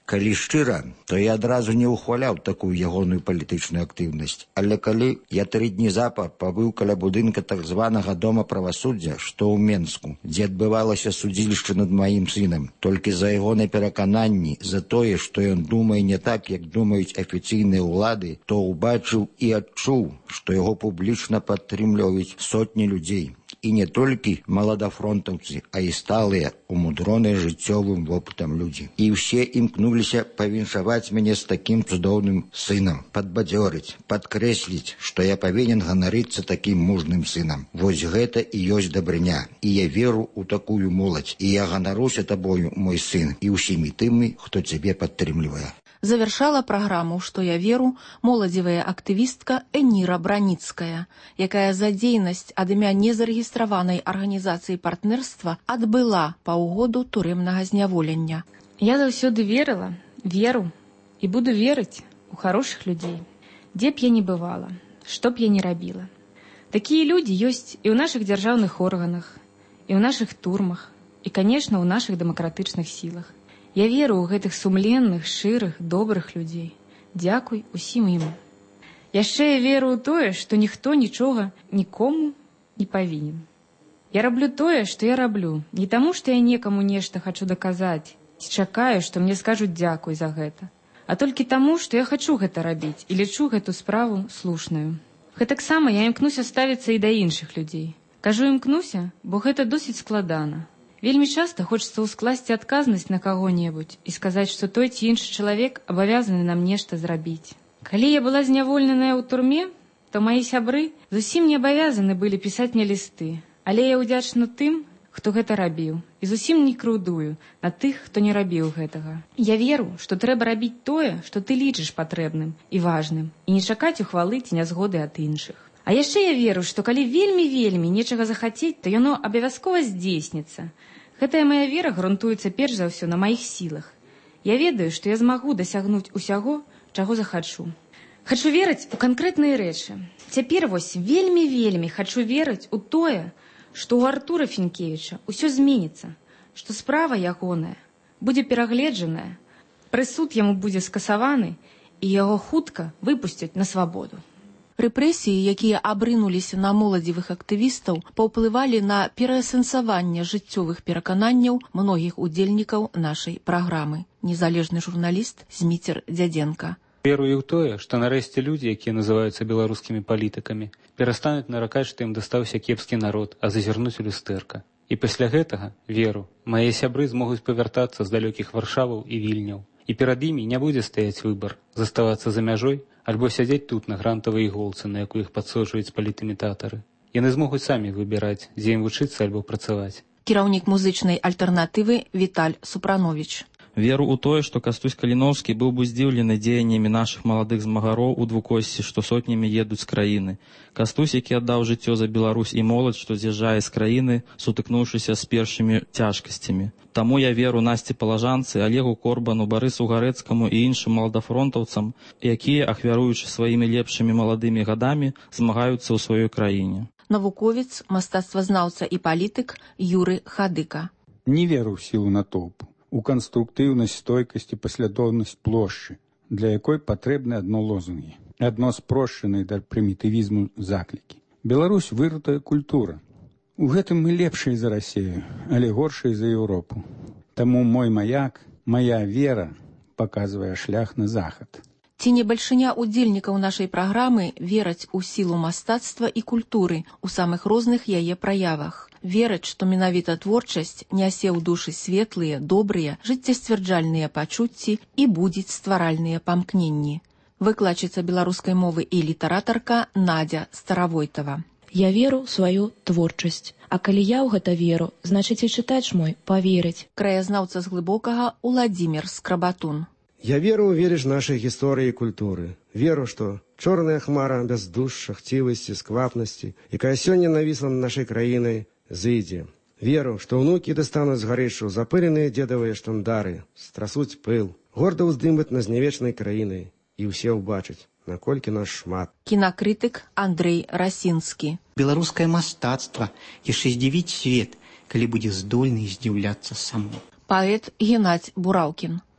Калі шчыра, то я адразу не ўхваляў такую ягоную палітычную актыўнасць. Але калі я 3 дні запар пабыў каля будынка так званага дома правасуддзя, што ў Менску, дзе адбывалася судзілішча над маім сынам, толькі за ягонай перакананні, за тое, што ён думае не так, як думаюць афіцыйныя ўлады, то ўбачыў і адчуў, што яго публічна падтрымліваюць сотні людзей. І не толькі маладафронтаўцы, а і сталыя, умудроныя жыццёвым вопытам людзі. І ўсе імкнуліся павіншаваць мяне з такім цудоўным сынам, падбадзёрыць, падкрэсліць, што я павінен ганарыцца такім мужным сынам. Вось гэта і ёсць дабрыня. І я веру ў такую моладзь. І я ганаруся табою, мой сын, і ўсімі тымі, хто цябе падтрымлівае. Завяршала праграму «Што я веру» моладзевая актывістка Эніра Браніцкая, якая за дзейнасць ад імя незарэгістраванай арганізацыі партнерства адбыла паўгоду турэмнага зняволення. Я заўсёды верыла, веру і буду верыць у хорошых людзей. Дзе б я не бывала, што б я не рабіла. Такія людзі ёсць і ў нашых дзяржаўных органах, і ў нашых турмах, і, канешне, у нашых дэмакратычных сілах. Я веру ў гэтых сумленных, шчырых, добрых людзей. Дзякуй усім ім. Яшчэ я веру ў тое, што ніхто нічога нікому не павінен. Я раблю тое, што я раблю, не таму, што я некаму нешта хачу даказаць, ці чакаю, што мне скажуць дзякуй за гэта, а толькі таму, што я хачу гэта рабіць і лічу гэту справу слушнаю. Гэтаксама я імкнуся ставіцца і да іншых людзей. Кажу імкнуся, бо гэта досыць складана. Вельмі часта хочацца ўскласці адказнасць на каго-небудзь і сказаць, што той ці іншы чалавек абавязаны нам нешта зрабіць. Калі я была зняволеная ў турме, то маі сябры зусім не абавязаны былі пісаць мне лісты, але я ўдзячна тым, хто гэта рабіў, і зусім не крыўдую на тых, хто не рабіў гэтага. Я веру, што трэба рабіць тое, што ты лічыш патрэбным і важным, і не чакаць ухвалы ці нязгоды ад іншых. А яшчэ я веру, што калі вельмі-вельмі нечага захацець, то яно абавязкова здзейсніцца. Гэтая моя вера грунтуецца перш за ўсё на маіх сілах. Я ведаю, што я змагу дасягнуць усяго, чаго захачу. Хачу верыць у канкрэтныя рэчы. Цяпер вось вельмі-вельмі хачу верыць у тое, што ў Артура Фінкевіча ўсё зменіцца, што справа ягоная будзе перагледжаная, прысуд яму будзе скасаваны, і яго хутка выпусцяць на свабоду. Рэпрэсіі, якія абрынуліся на моладзевых актывістаў, паўплывалі на пераасэнсаванне жыццёвых перакананняў многіх удзельнікаў нашай праграмы. Незалежны журналіст Зміцер Дзядзенка. Верую ў тое, што нарэшце людзі, якія называюцца беларускімі палітыкамі, перастануць наракаць, што ім дастаўся кепскі народ, а зазірнуць у люстэрка. І пасля гэтага, веру, мае сябры змогуць павяртацца з далёкіх Варшаваў і Вільняў. І перад імі не будзе стаяць выбар, заставацца за мяжой, альбо сядзець тут на грантавай іголцы, на якую іх падсоджваюць палітымітатары. Яны змогуць самі выбіраць, дзе ім вучыцца альбо працаваць. Кіраўнік музычнай альтэрнатывы Віталь Супрановіч. Веру ў тое, што Кастусь Каліноўскі быў бы здзіўлены дзеяннямі нашых маладых змагароў у двукосці, што сотнямі едуць з краіны. Кастусь, які аддаў жыццё за Беларусь, і моладзь, што з'язджае з краіны, сутыкнуўшыся з першымі цяжкасцямі. Таму я веру Насці Палажанцы, Олегу Корбану, Барысу Гарэцкаму і іншым маладафронтаўцам, якія, ахвяруючы сваімі лепшымі маладымі гадамі, змагаюцца ў сваёй краіне. Навуковец, мастацтвазнаўца і палітык Юры Хадыка. Не веру ў сілу натоўпу, у канструктыўнасць, стойкасць і паслядоўнасць плошчы, для якой патрэбны адно лозунгі, адно спрошчанае да прымітывізму заклікі. Беларусь вырутая культура. У гэтым мы лепшыя за Расію, але горшыя за Еўропу. Таму мой маяк, моя вера паказвае шлях на захад. Ці не бальшыня удзельнікаў нашай праграмы вераць у сілу мастацтва і культуры ў самых розных яе праявах. Вераць, што менавіта творчасць нясе ў душы светлыя, добрыя, жыццесцвярджальныя пачуцці і будзіць стваральныя памкненні. Выкладчыца беларускай мовы і літаратарка Надзя Старавойтава. Я веру ў сваю творчасць. А калі я ў гэта веру, значыць і чытач мой паверыць. Краязнаўца з глыбокага Уладзімір Скрабатун. Я веру ў верыш нашай гісторыі і культуры. Веру, што чорная хмара бяздушча, хцівасці, сквапнасці, якая сёння навісла над нашай краінай, зыдзе. Веру, што ўнукі дастануць з гарышу запыленыя дзедавыя штандары, страсуць пыл, горда ўздымаць над знявечнай краінай, і ўсе ўбачаць, наколькі нас шмат. Кінакрытык Андрэй Расінскі. Беларускае мастацтва яшчэ здзівіць свет, калі будзе здольны здзіўляцца саму. Паэт Геннадзь Бураўкін.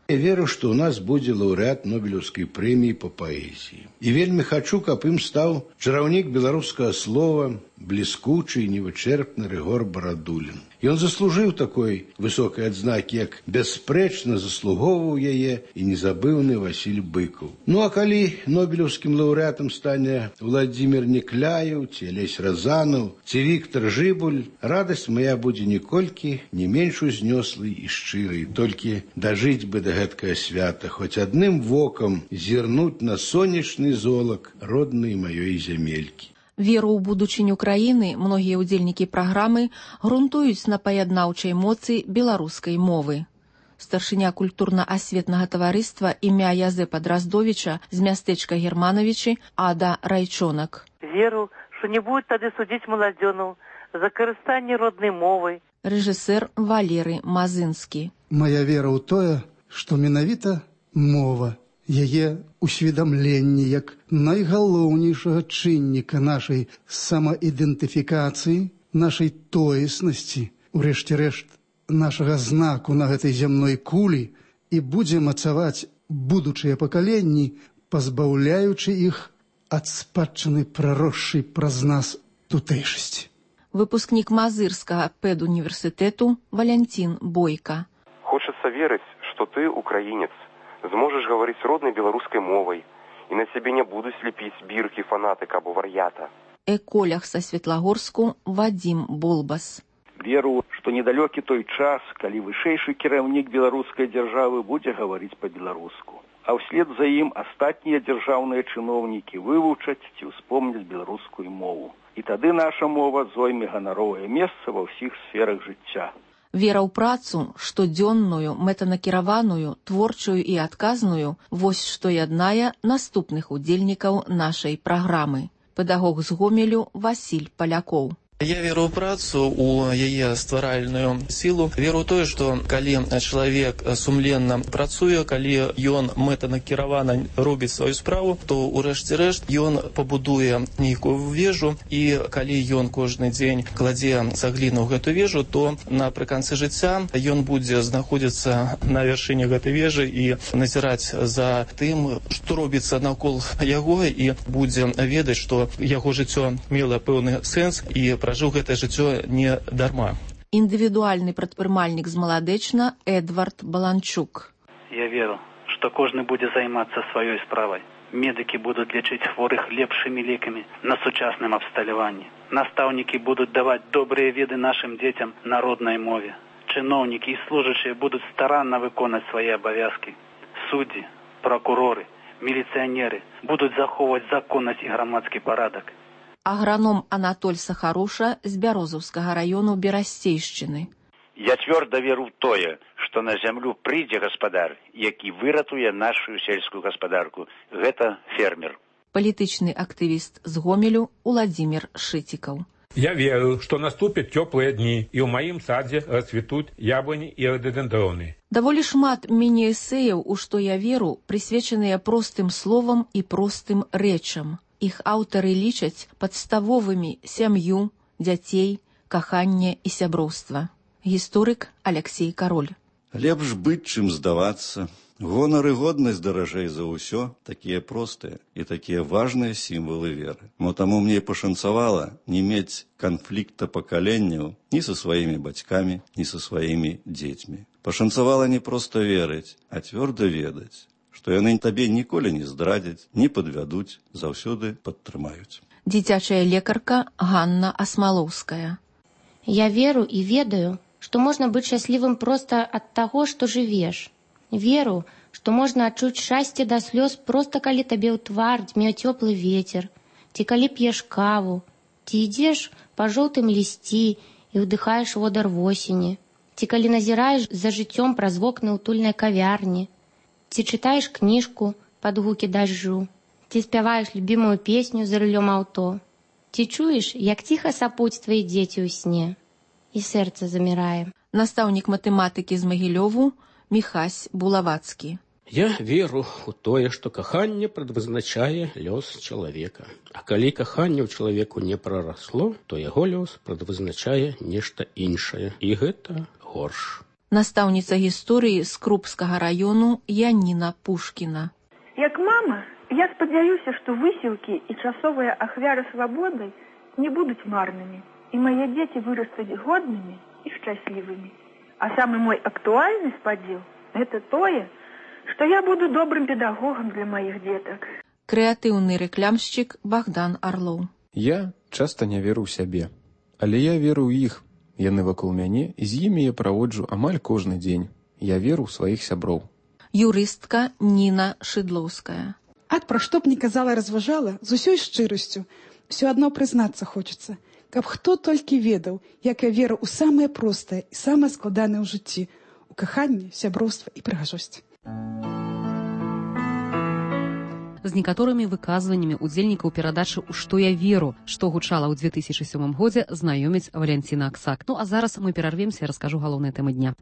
Я веру, што ў нас будзе лаўрэат Нобелеўскай прэміі па паэзіі. І вельмі хачу, каб ім стаў чараўнік беларускага слова, бліскучы і невычэрпны Рыгор Барадулін. Ён заслужыў такой высокай адзнакі, як бясспрэчна заслугоўваў яе і незабыўны Васіль Быкаў. Ну а калі нобелеўскім лаўрэатам стане Владзімір Некляеў, ці Алесь Разанаў, ці Віктор Жыбуль, радасць мая будзе ніколькі не менш узнёслай і шчырай, толькі дажыць бы да гэткае свята, хоць адным вокам зірнуць на сонечны золак роднай маёй зямелькі. Веру ў будучыню краіны многія ўдзельнікі праграмы грунтуюць на паяднаўчай моцы беларускай мовы. Старшыня культурна-асветнага таварыства імя Язэпа Драздовіча з мястэчка Германовичы Ада Райчонак. Веру, што не будуць тады судзіць маладзёнаў за карыстанне роднай мовай. Рэжысэр Валерый Мазынскі. Мая вера ў тое, што менавіта мова, яе усведамленне як найгалоўнейшага чынніка нашай самаідэнтыфікацыі, нашай тоеснасці, урэшце рэшт, нашага знаку на гэтай зямной кулі і будзе мацаваць будучыя пакаленні, пазбаўляючы іх ад спадчыны праросшай праз нас тутэйшасці. Выпускнік Мазырскага педуніверсітэту Валянцін Бойка. Хочацца верыць, што ты, украінец, зможаш гаварыць роднай беларускай мовай, і на цябе не будуць лепіць біркі фанатыка або вар'ята. Эколях са Светлагорску Вадзім Болбас. Веру, што недалёкі той час, калі вышэйшы кіраўнік беларускай дзяржавы будзе гаварыць па-беларуску, а ўслед за ім астатнія дзяржаўныя чыноўнікі вывучаць ці ўспомняць беларускую мову. І тады наша мова зойме ганаровае месца ва ўсіх сферах жыцця. Вера ў працу, штодзённую, мэтанакіраваную, творчую і адказную, вось што яднае наступных удзельнікаў нашай праграмы. Педагог з Гомелю Васіль Палякоў. Я веру ў працу, у яе стваральную сілу. Веру ў тое, што калі чалавек сумленна працуе, калі ён мэтанакіравана робіць сваю справу, то ўрэшце рэшт ён пабудуе нейкую вежу, і калі ён кожны дзень кладзе цагліну ў гэту вежу, то напрыканцы жыцця ён будзе знаходзіцца на вяршыні гэтай вежы і назіраць за тым, што робіцца наўкол яго, і будзе ведаць, што яго жыццё мела пэўны сэнс і пражыў гэтае жыццё не дарма. Індывідуальны прадпрымальнік з Маладэчна Эдвард Баланчук. Я веру, што кожны будзе займацца сваёй справай. Медыкі будуць лечыць хворых лепшымі лекамі на сучасным абсталяванні. Настаўнікі будуць даваць добрыя веды нашым дзецям на роднай мове. Чыноўнікі і служачыя будуць старанна выконаць свае абавязкі. Суддзі, пракуроры, міліцыянеры будуць захоўваць законнасць і грамадскі парадак. Аграном Анатоль Сахаруша з Бярозаўскага раёну Берасцейшчыны. Я цвёрда веру ў тое, што на зямлю прыйдзе гаспадар, які выратуе нашу сельскую гаспадарку. Гэта фермер. Палітычны актывіст з Гомелю Уладзімір Шытікаў. Я верю, што наступяць цёплыя дні, і ў маім садзе расцвітуць яблыні і рододендроны. Даволі шмат міні-эсэяў, у што я веру, прысвечаныя простым словам і простым рэчам. Іх аўтары лічаць падставовымі сям'ю, дзяцей, каханне і сяброўства. Гісторык Аляксей Кароль. Лепш быць, чым здавацца. Гонар і годнасць даражэй за ўсё, такія простыя і такія важныя сімвалы веры. Мо таму мне пашанцавала не мець канфлікта пакаленняў ні са сваімі бацькамі, ні са сваімі дзецьмі. Пашанцавала не проста верыць, а цвёрда ведаць, што яны табе ніколі не здрадзяць, не падвядуць, заўсёды падтрымаюць. Дзіцячая лекарка Ганна Асмалоўская. Я веру і ведаю, што можна быць шчаслівым проста ад таго, што жывеш. Веру, што можна адчуць шчасце да слёз проста калі табе ў твар дзьме цёплы вецер, ці калі п'еш каву, ці ідзеш па жоўтым лісці і ўдыхаеш водар восені, ці калі назіраеш за жыццём праз вокны ўтульнай кавярні, ці чытаеш кніжку пад гукі дажджу, ці спяваеш любімую песню за рулём аўто, ці чуеш, як ціха сапуць твае дзеці ў сне, і сэрца замірае. Настаўнік матэматыкі з Магілёву Міхась Булавацкі. Я веру ў тое, што каханне прадвызначае лёс чалавека. А калі каханне ў чалавеку не прарасло, то яго лёс прадвызначае нешта іншае. І гэта горш. Настаўніца гісторыі з Крупскага раёну Яніна Пушкіна. Як мама, я спадзяюся, што высілкі і часовыя ахвяры свабоды не будуць марнымі, і мае дзеці вырастуць годнымі і шчаслівымі. А самы мой актуальны спадзеў – гэта тое, што я буду добрым педагогам для маіх дзетак. Крэатыўны рэклямшчык Богдан Орлоў. Я часта не веру ў сябе, але я веру ў іх. Яны вакол мяне, і з імі я праводжу амаль кожны дзень. Я веру ў сваіх сяброў. Юрыстка Ніна Шыдлоўская. Ад пра што б ні казала, разважала, з усёй шчырасцю. Все адно прызнацца хочацца, каб хто толькі ведаў, як я веру ў самае простае і самае складанае ў жыцці, у каханне, сяброўства і прыгажосць. З некаторымі выказваннямі удзельнікаў перадачы «У што я веру», што гучала ў 2007 годзе, знаёміць Валянціна Аксак. Ну а зараз мы перарвемся і раскажу галоўныя тэмы дня.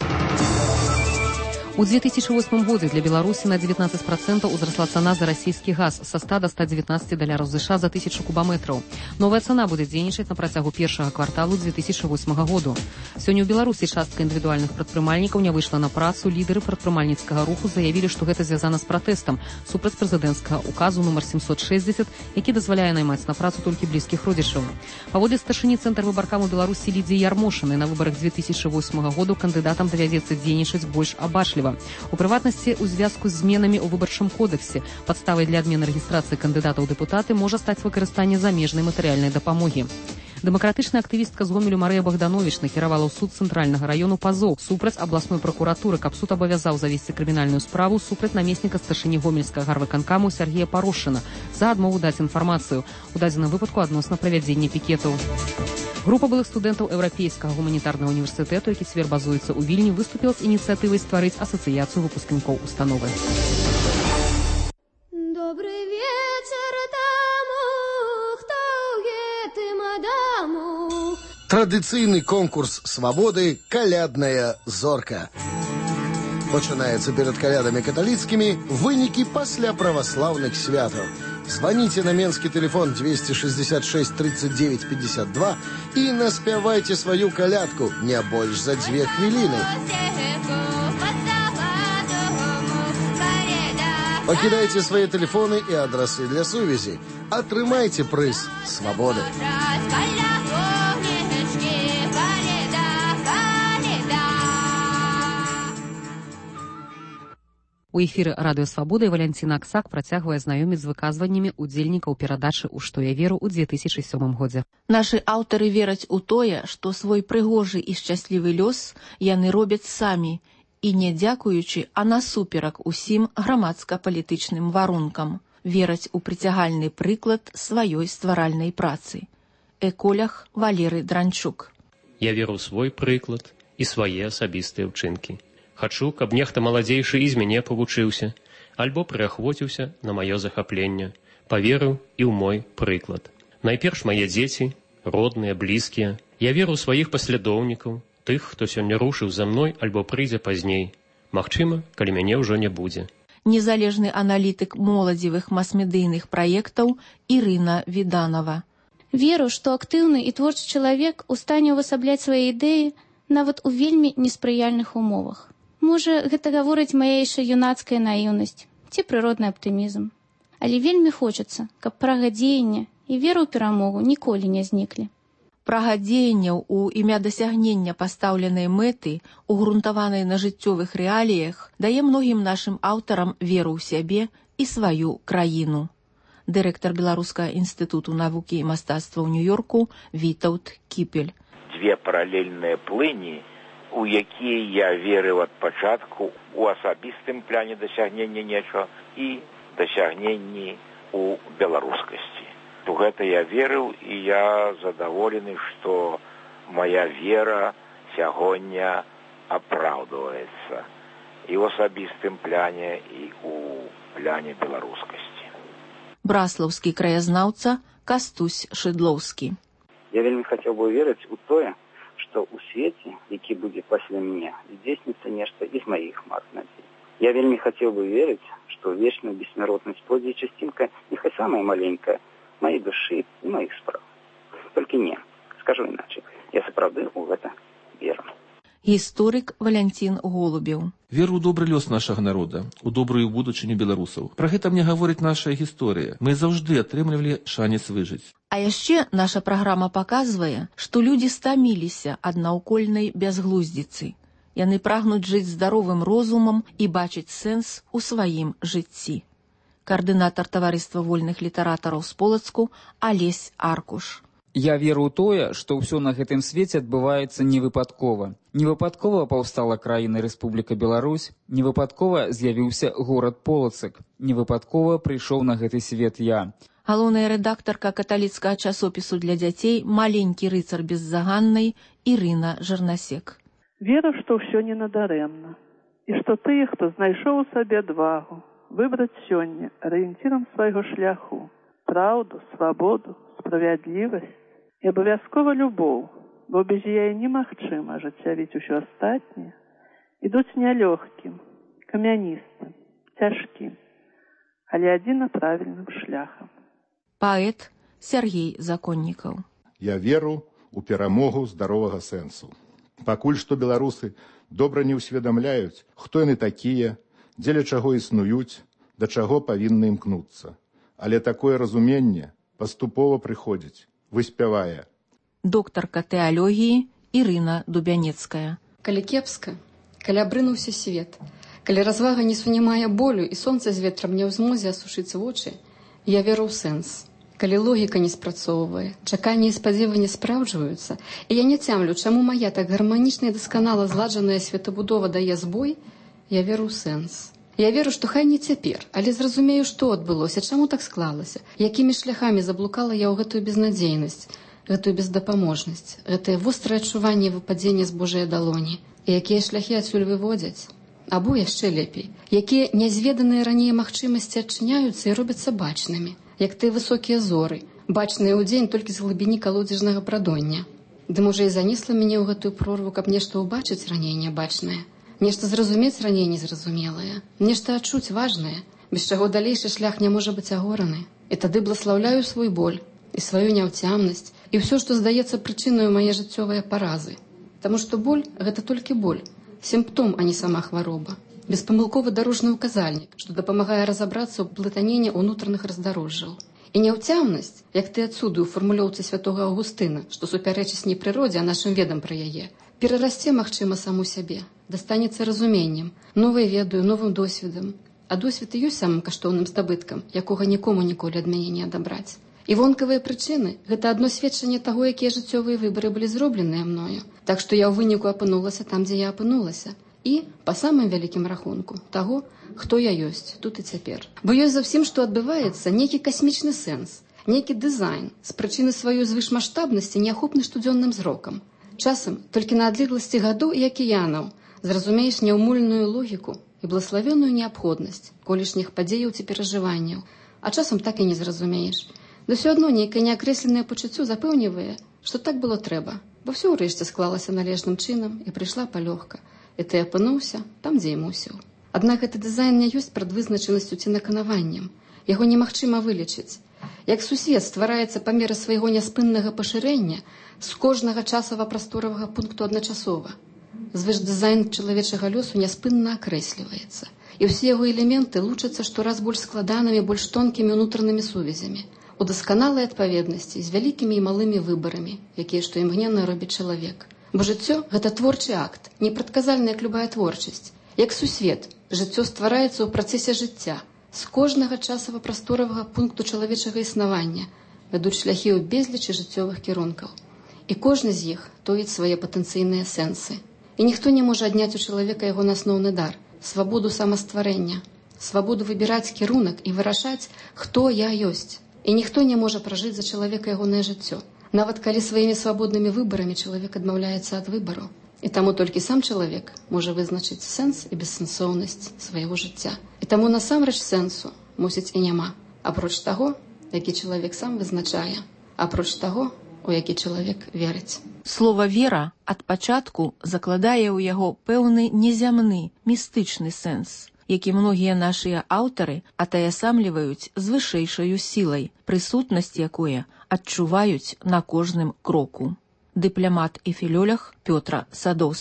У 2008 годзе для Беларусі на 19% узрасла цана за расійскі газ са 100 до 119 даляраў США за 1000 кубаметраў. Новая цана будзе дзейнічаць на працягу першага кварталу 2008 году. Сёння ў Беларусі частка індывідуальных прадпрымальнікаў не выйшла на працу. Лідары прадпрымальніцкага руху заявілі, што гэта звязана з пратэстам супраць прэзідэнцкага указу нумар 760, які дазваляе наймаць на працу толькі блізкіх родзічаў. Паводле старшыні Цэнтр выбаркаму Беларусі Лідзіі Ярмошынай, на выбарах 2008 году кандыдатам давядзецца дзейнічаць больш абачліва. У прыватнасці, у звязку з зменамі ў выбарчым кодексе падставай для адмены рэгістрацыі кандыдатаў у дэпутаты можа стаць выкарыстанне замежнай матэрыяльнай дапамогі. Дэмакратычная актывістка з Гомелю Марыя Богданович накіравала ў суд цэнтральнага раёну пазоў супраць абласной пракуратуры, каб суд абавязаў завесці крымінальную справу супраць намесніка старшыні гомельскага гарвыканкаму Сергея Парошына за адмову даць інфармацыю, у дадзеным выпадку адносна правядзення пікетаў. Група былых студэнтаў Еўрапейскага гуманітарнага універсітэту, які цяпер базуецца ў Вільні, выступіла з ініцыятывай стварыць асацыяцыю выпускнікоў установы. Добры вечар таму, хто ў гэтым адаму. Традыцыйны конкурс свабоды «Калядная зорка». Пачынаецца перад калядамі каталіцкімі, вынікі пасля праваслаўных святаў. Звоните на менский телефон 266 39 52 и наспявайте свою колядку не больше за 2 хвилины. Покидайте свои телефоны и адресы для сувязі. Атрымайте прыз свободы. У эфіры радыё Свабода Валянціна Аксак працягвае знаёміць з выказваннямі удзельнікаў перадачы «У што я веру» ў 2007 годзе. Нашы аўтары вераць у тое, што свой прыгожы і шчаслівы лёс яны робяць самі, і не дзякуючы, а насуперак усім грамадска-палітычным варункам. Вераць у прыцягальны прыклад сваёй стваральнай працы. Эколях Валерый Дранчук. Я веру ў свой прыклад і свае асабістыя ўчынкі. Хачу, каб нехта маладзейшы і з мяне павучыўся, альбо прыахвоціўся на маё захапленне, паверыў і ў мой прыклад. Найперш мае дзеці, родныя, блізкія. Я веру ў сваіх паслядоўнікаў, тых, хто сёння рушыў за мной альбо прыйдзе пазней. Магчыма, калі мяне ўжо не будзе. Незалежны аналітык моладзевых мас-медыйных праектаў Ірына Віданова. Веру, што актыўны і творчы чалавек у стане ўвасабляць свае ідэі нават у вельмі неспрыяльных умовах. Можа, гэта гаворыць мая яшчэ юнацкая наіўнасць ці прыродны аптымізм. Але вельмі хочацца, каб прага дзеяння і вера ў перамогу ніколі не зніклі. Прага дзеянняў у імя дасягнення пастаўленай мэты, угрунтаванай на жыццёвых рэаліях, дае многім нашым аўтарам веру ў сябе і сваю краіну. Дырэктар Беларускага інстытуту навукі і мастацтва ў Нью-Йорку Вітаўт Кіпель. Дзве паралельныя плыні, у якія я верыў ад пачатку у асабістым пляне дасягнення нечага і дасягненні у беларускасці. У гэта я верыў, і я задаволены, што моя вера сягоння апраўдваецца і ў асабістым пляне, і ў пляне беларускасці. Браслаўскі краязнаўца Кастусь Шыдлоўскі. Я вельмі хацеў бы верыць у тое, што ў свеце, які будзе пасля мяне, здзейсніцца нешта і з маіх мар надзей. Я вельмі хацеў бы верыць, што вечная бессмяротнасць пойдзе часцінка, няхай самая маленькая, маёй душы і маіх спраў. Толькі не, скажу іначай, я сапраўды ў гэта веру. Гісторык Валянцін Голубеў. Веру ў добры лёс нашага народа, у добрую будучыню беларусаў. Пра гэта мне гаворыць наша гісторыя. Мы заўжды атрымлівалі шанец выжыць. А яшчэ наша праграма паказвае, што людзі стаміліся ад наўкольнай бязглуздзіцы. Яны прагнуць жыць здаровым розумам і бачыць сэнс у сваім жыцці. Каардынатар таварыства вольных літаратараў з Полацку Алесь Аркуш. Я веру ў тое, што ўсё на гэтым свеце адбываецца невыпадкова. Невыпадкова паўстала краіна Рэспубліка Беларусь, невыпадкова з'явіўся горад Полацак, невыпадкова прыйшоў на гэты свет я. Галоўная рэдактарка каталіцкага часопісу для дзяцей «Маленькі рыцар беззаганнай» Ірына Жарнасек. Веру, што ўсё не надарэмна, і што тыя, хто знайшоў у сабе адвагу, выбраць сёння арыенцірам свайго шляху, праўду, свабоду, справядлівасць і абавязкова любоў, бо без яе немагчыма ажыццявіць усё астатняе, ідуць нялёгкім, камяністым, цяжкім, але адзіна правільным шляхам. Паэт Сергей Законнікаў. Я веру ў перамогу здаровага сэнсу. Пакуль што беларусы добра не ўсведамляюць, хто яны такія, дзеля чаго існуюць, да чаго павінны імкнуцца. Але такое разуменне паступова прыходзіць, выспявае. Доктарка тэалогіі Ірына Дубянецкая. Калі кепска, калі абрынуўся свет, калі развага не сунімае болю і сонца з ветрам не ў змозе асушыць вочы, я веру ў сэнс. Калі логіка не спрацоўвае, чаканні і спадзеванні спраўджваюцца, і я не цямлю, чаму мая так гарманічна і дасканала зладжаная светабудова дае збой, я веру ў сэнс. Я веру, што хай не цяпер, але зразумею, што адбылося, чаму так склалася, якімі шляхамі заблукала я ў гэтую безнадзейнасць, гэтую бездапаможнасць, гэтае вострае адчуванне выпадзення з Божай далоні, і якія шляхі адсюль выводзяць. Або яшчэ лепей, якія нязведаныя раней магчымасці адчыняюцца і робяцца бачнымі, як тыя высокія зоры, бачныя ўдзень толькі з глыбіні калодзежнага прадоння. Ды можа і занесла мяне ў гэтую прорву, каб нешта ўбачыць раней нябачнае. Нешта зразумець раней незразумелае, нешта адчуць важнае, без чаго далейшы шлях не можа быць агораны. І тады бласлаўляю свой боль і сваю няўцямнасць і ўсё, што здаецца прычынаю мае жыццёвыя паразы. Таму што боль – гэта толькі боль, сімптом, а не сама хвароба. Беспамылковы дарожны ўказальнік, што дапамагае разабрацца ў блытанені ўнутраных раздарожжаў. І няўцямнасць, як ты адсюды ў фармулёўцы святога Аўгустына, што супярэчыць не прыродзе, а нашым ведам пра яе, перарасце, магчыма, саму сябе, дастанецца разуменнем, новай ведаю, новым досведам. А досвед і ёсць самым каштоўным здабыткам, якога нікому ніколі ад мяне не адабраць. І вонкавыя прычыны – гэта адно сведчанне таго, якія жыццёвыя выбары былі зробленыя мною. Так што я ў выніку апынулася там, дзе я апынулася. І, па самым вялікім рахунку, таго, хто я ёсць тут і цяпер. Бо ёсць за ўсім, што адбываецца, нейкі касмічны сэнс, нейкі дызайн, з прычыны сваёй звышмаштабнасці неахопны штодзённым зрокам. Часам, толькі на адлегласці гадоў і акіянаў, зразумееш няўмольную логіку і блаславёную неабходнасць колішніх падзеяў ці перажыванняў, а часам так і не зразумееш. Да ўсё адно нейкае неакрэсленае пачуццё запэўнівае, што так было трэба, бо ўсё ўрэшце склалася належным чынам і прыйшла палёгка, і ты апынуўся там, дзе і мусіў. Аднак гэты дызайн не ёсць прадвызначанасцю ці наканаваннем. Яго немагчыма вылечыць. Як сусвет ствараецца па меры свайго няспыннага пашырэння з кожнага часава-прасторавага пункту адначасова, звышдызайн чалавечага лёсу няспынна акрэсліваецца, і ўсе яго элементы лучацца штораз больш складанымі, больш тонкімі ўнутранымі сувязямі, у дасканалай адпаведнасці з вялікімі і малымі выбарамі, якія што імгненна робіць чалавек. Бо жыццё – гэта творчы акт, непрадказальная як любая творчасць. Як сусвет, жыццё ствараецца ў працэсе жыцця, з кожнага часава-прасторавага пункту чалавечага існавання вядуць шляхі ў безлічы жыццёвых кірункаў. І кожны з іх тоіць свае патэнцыйныя сэнсы. І ніхто не можа адняць у чалавека яго асноўны дар – свабоду самастварэння, свабоду выбіраць кірунак і вырашаць, хто я ёсць. І ніхто не можа пражыць за чалавека ягонае жыццё. Нават калі сваімі свабоднымі выбарамі чалавек адмаўляецца ад выбару. І таму толькі сам чалавек можа вызначыць сэнс і бессэнсоўнасць свайго жыцця. І таму насамрэч сэнсу, мусіць, і няма. Апроч таго, які чалавек сам вызначае. Апроч таго, у які чалавек верыць. Слова «вера» ад пачатку закладае ў яго пэўны незямны, містычны сэнс, які многія нашыя аўтары атаясамліваюць з вышэйшаю сілай, прысутнасць якое адчуваюць на кожным кроку. Дыпламат і філёлях Пётра Садоўскі.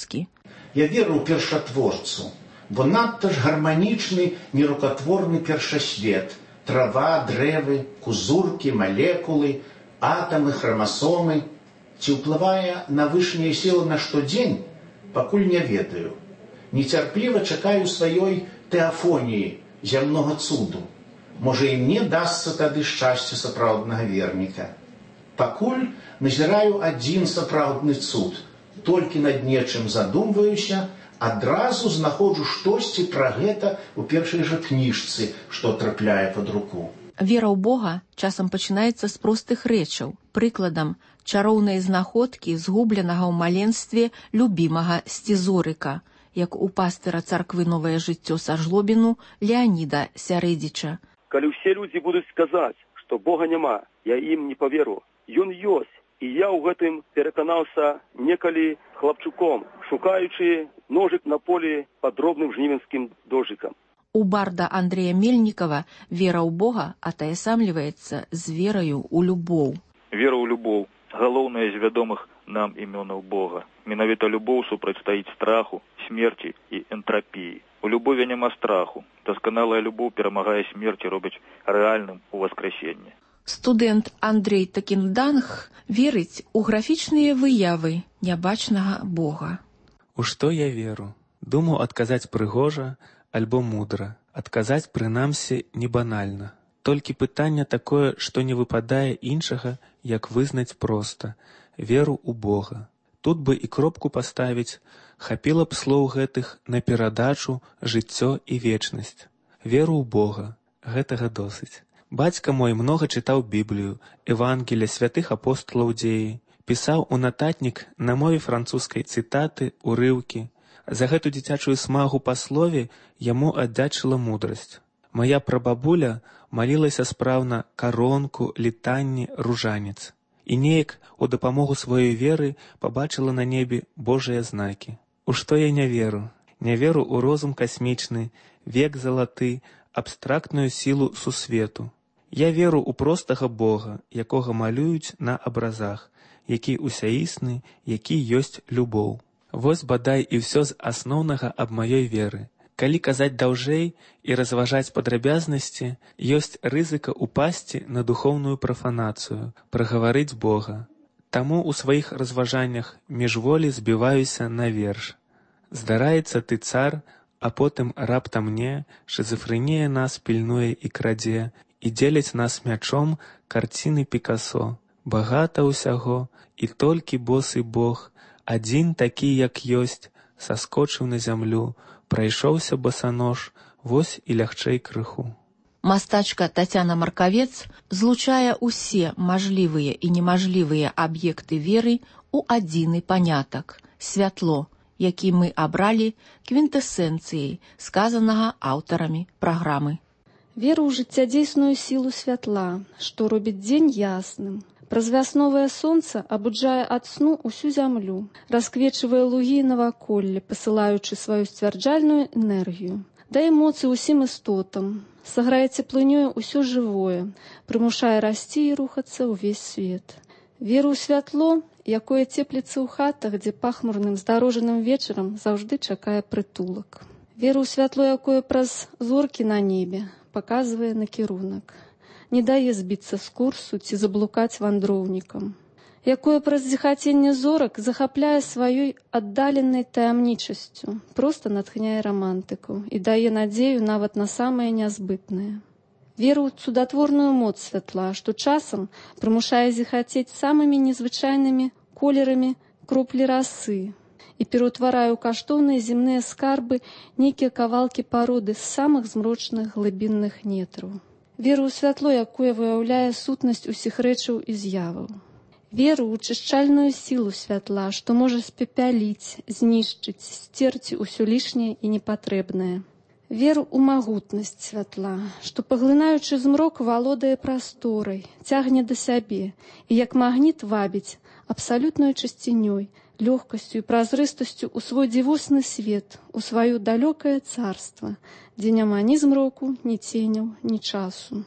Я веру ў першатворцу, бо надта ж гарманічны нерукатворны першасвет. Трава, дрэвы, кузуркі, малекулы, атамы, храмасомы. Ці ўплывае на вышнія сілы на штодзень, пакуль не ведаю. Нецярпліва чакаю сваёй тэафоніі, зямнога цуду. Можа, і мне дасца тады шчасце сапраўднага верніка. Пакуль назіраю адзін сапраўдны цуд. Толькі над нечым задумваюся, адразу знаходжу штосьці пра гэта ў першай жа кніжцы, што трапляе пад руку. Вера ў Бога часам пачынаецца з простых рэчаў. Прыкладам, чароўнай знаходкі згубленага ў маленстве любімага Сцізорыка, як у пастыра царквы «Новае жыццё» са Жлобіну Леаніда Сярэдзіча. Калі ўсе людзі будуць сказаць, што Бога няма, я ім не паверу. Ён ёсць, і я ў гэтым пераканаўся некалі хлапчуком, шукаючы ножык на полі пад дробным жнівенскім дождыкам. У барда Андрэя Мельнікава вера ў Бога атаясамліваецца з вераю ў любоў. Вера ў любоў – галоўнае з вядомых нам імёнаў Бога. Менавіта любоў супрацьстаіць страху, смерці і энтрапіі. У любові няма страху. Дасканалая любоў перамагае смерці, робіць рэальным уваскрэсенне. Студэнт Андрей Такінданг верыць у графічныя выявы нябачнага Бога. У што я веру? Думаў адказаць прыгожа альбо мудра, адказаць прынамсі не банальна. Толькі пытанне такое, што не выпадае іншага, як вызнаць проста веру ў Бога. Тут бы і кропку паставіць, хапіла б слоў гэтых на перадачу, жыццё і вечнасць. Веру ў Бога, гэтага досыць. Бацька мой многа чытаў Біблію, Евангелія святых апосталаў дзеі, пісаў у нататнік на мове французскай цытаты, урыўкі. За гэту дзіцячую смагу па слове яму аддзячыла мудрасць. Мая прабабуля малілася спраўна каронку, літанні, ружанец. І неяк у дапамогу сваёй веры пабачыла на небе Божыя знакі. У што я не веру? Не веру ў розум касмічны, век залаты, абстрактную сілу сусвету. Я веру ў простага Бога, якога малююць на абразах, які усяісны, які ёсць любоў. Вось бадай і ўсё з асноўнага аб маёй веры. Калі казаць даўжэй і разважаць падрабязнасці, ёсць рызыка ўпасці на духоўную прафанацыю, прагаварыць Бога. Таму ў сваіх разважаннях міжволі збіваюся на верш. Здараецца ты цар, а потым раптам мне, шызафрэнія нас пільнуе і крадзе, і дзеляць нас мячом карціны Пікасо. Багата ўсяго, і толькі босы Бог, адзін такі, як ёсць, саскочыў на зямлю, прайшоўся босанож, вось і лягчэй крыху. Мастачка Тацяна Маркавец злучае ўсе мажлівыя і немажлівыя аб'екты веры ў адзіны панятак – святло, які мы абралі квінтэсэнцыяй сказанага аўтарамі праграмы. Веру ў жыццядзейсную сілу святла, што робіць дзень ясным. Праз вясновае сонца абуджае ад сну ўсю зямлю, расквечвае лугі і наваколле, пасылаючы сваю сцвярджальную энергію. Да эмоцый усім істотам, саграе цеплынёю ўсё жывое, прымушае расці і рухацца ўвесь свет. Веру ў святло, якое цепліцца ў хатах, дзе пахмурным здарожаным вечарам заўжды чакае прытулак. Веру ў святло, якое праз зоркі на небе паказвае накірунак. Не дае збіцца з курсу ці заблукаць вандроўнікам, якое праз зіхаценне зорак захапляе сваёй аддаленай таямнічасцю, проста натхняе рамантыку і дае надзею нават на самае нязбытнае. Веру ў цудатворную моц святла, што часам прымушае зіхацець самымі незвычайнымі колерамі кроплі расы і пераўтварае ў каштоўныя земныя скарбы нейкія кавалкі пароды з самых змрочных глыбінных нетраў. Веру ў святло, якое выяўляе сутнасць усіх рэчаў і з'яваў. Веру ў чышчальную сілу святла, што можа спепяліць, знішчыць, сцерці ўсё лішняе і непатрэбнае. Веру ў магутнасць святла, што, паглынаючы змрок, валодае прасторай, цягне да сябе і, як магніт, вабіць абсалютнаю чысцінёй, лёгкасцю і празрыстасцю ў свой дзівосны свет, у сваё далёкае царства, дзе няма ні змроку, ні ценяў, ні часу.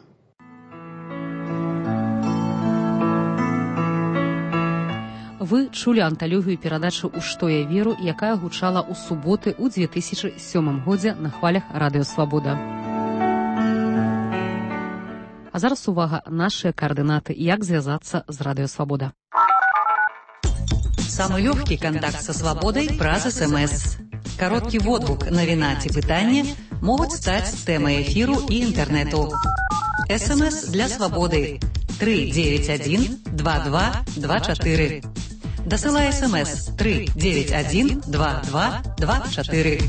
Вы чулі анталогію перадачы «У што я веру», якая гучала ў суботы ў 2007 годзе на хвалях Радыё Свабода. А зараз увага, нашыя координаты, як звязаться с Радио Свобода. Самый легкий контакт со свободой праз СМС. Короткий водгук, навіна ці пытанне могуць стаць тэмай эфіру і інтэрнэту. СМС для свободы 391-2224. Дасылай СМС 391-2224.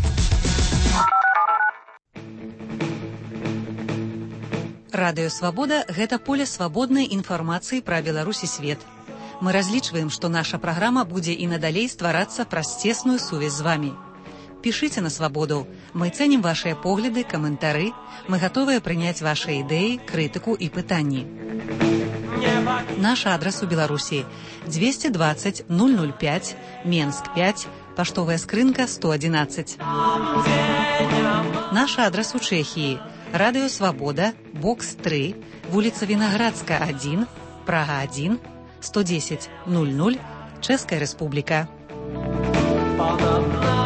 Радыё Свабода – гэта поле свабоднай інфармацыі пра Беларусь і свет. Мы разлічваем, што наша праграма будзе і надалей стварацца праз цесную сувязь з вамі. Пішыце на Свабоду. Мы цэнім вашыя погляды, каментары. Мы гатовыя прыняць вашыя ідэі, крытыку і пытанні. Наш адрас у Беларусі 220 005, Менск 5, паштовая скрынка 111. Наш адрас у Чэхіі Радыё Свабода, бокс 3, вуліца Вінаградска 1, Прага 1, 110 00, Чэшская Рэспубліка.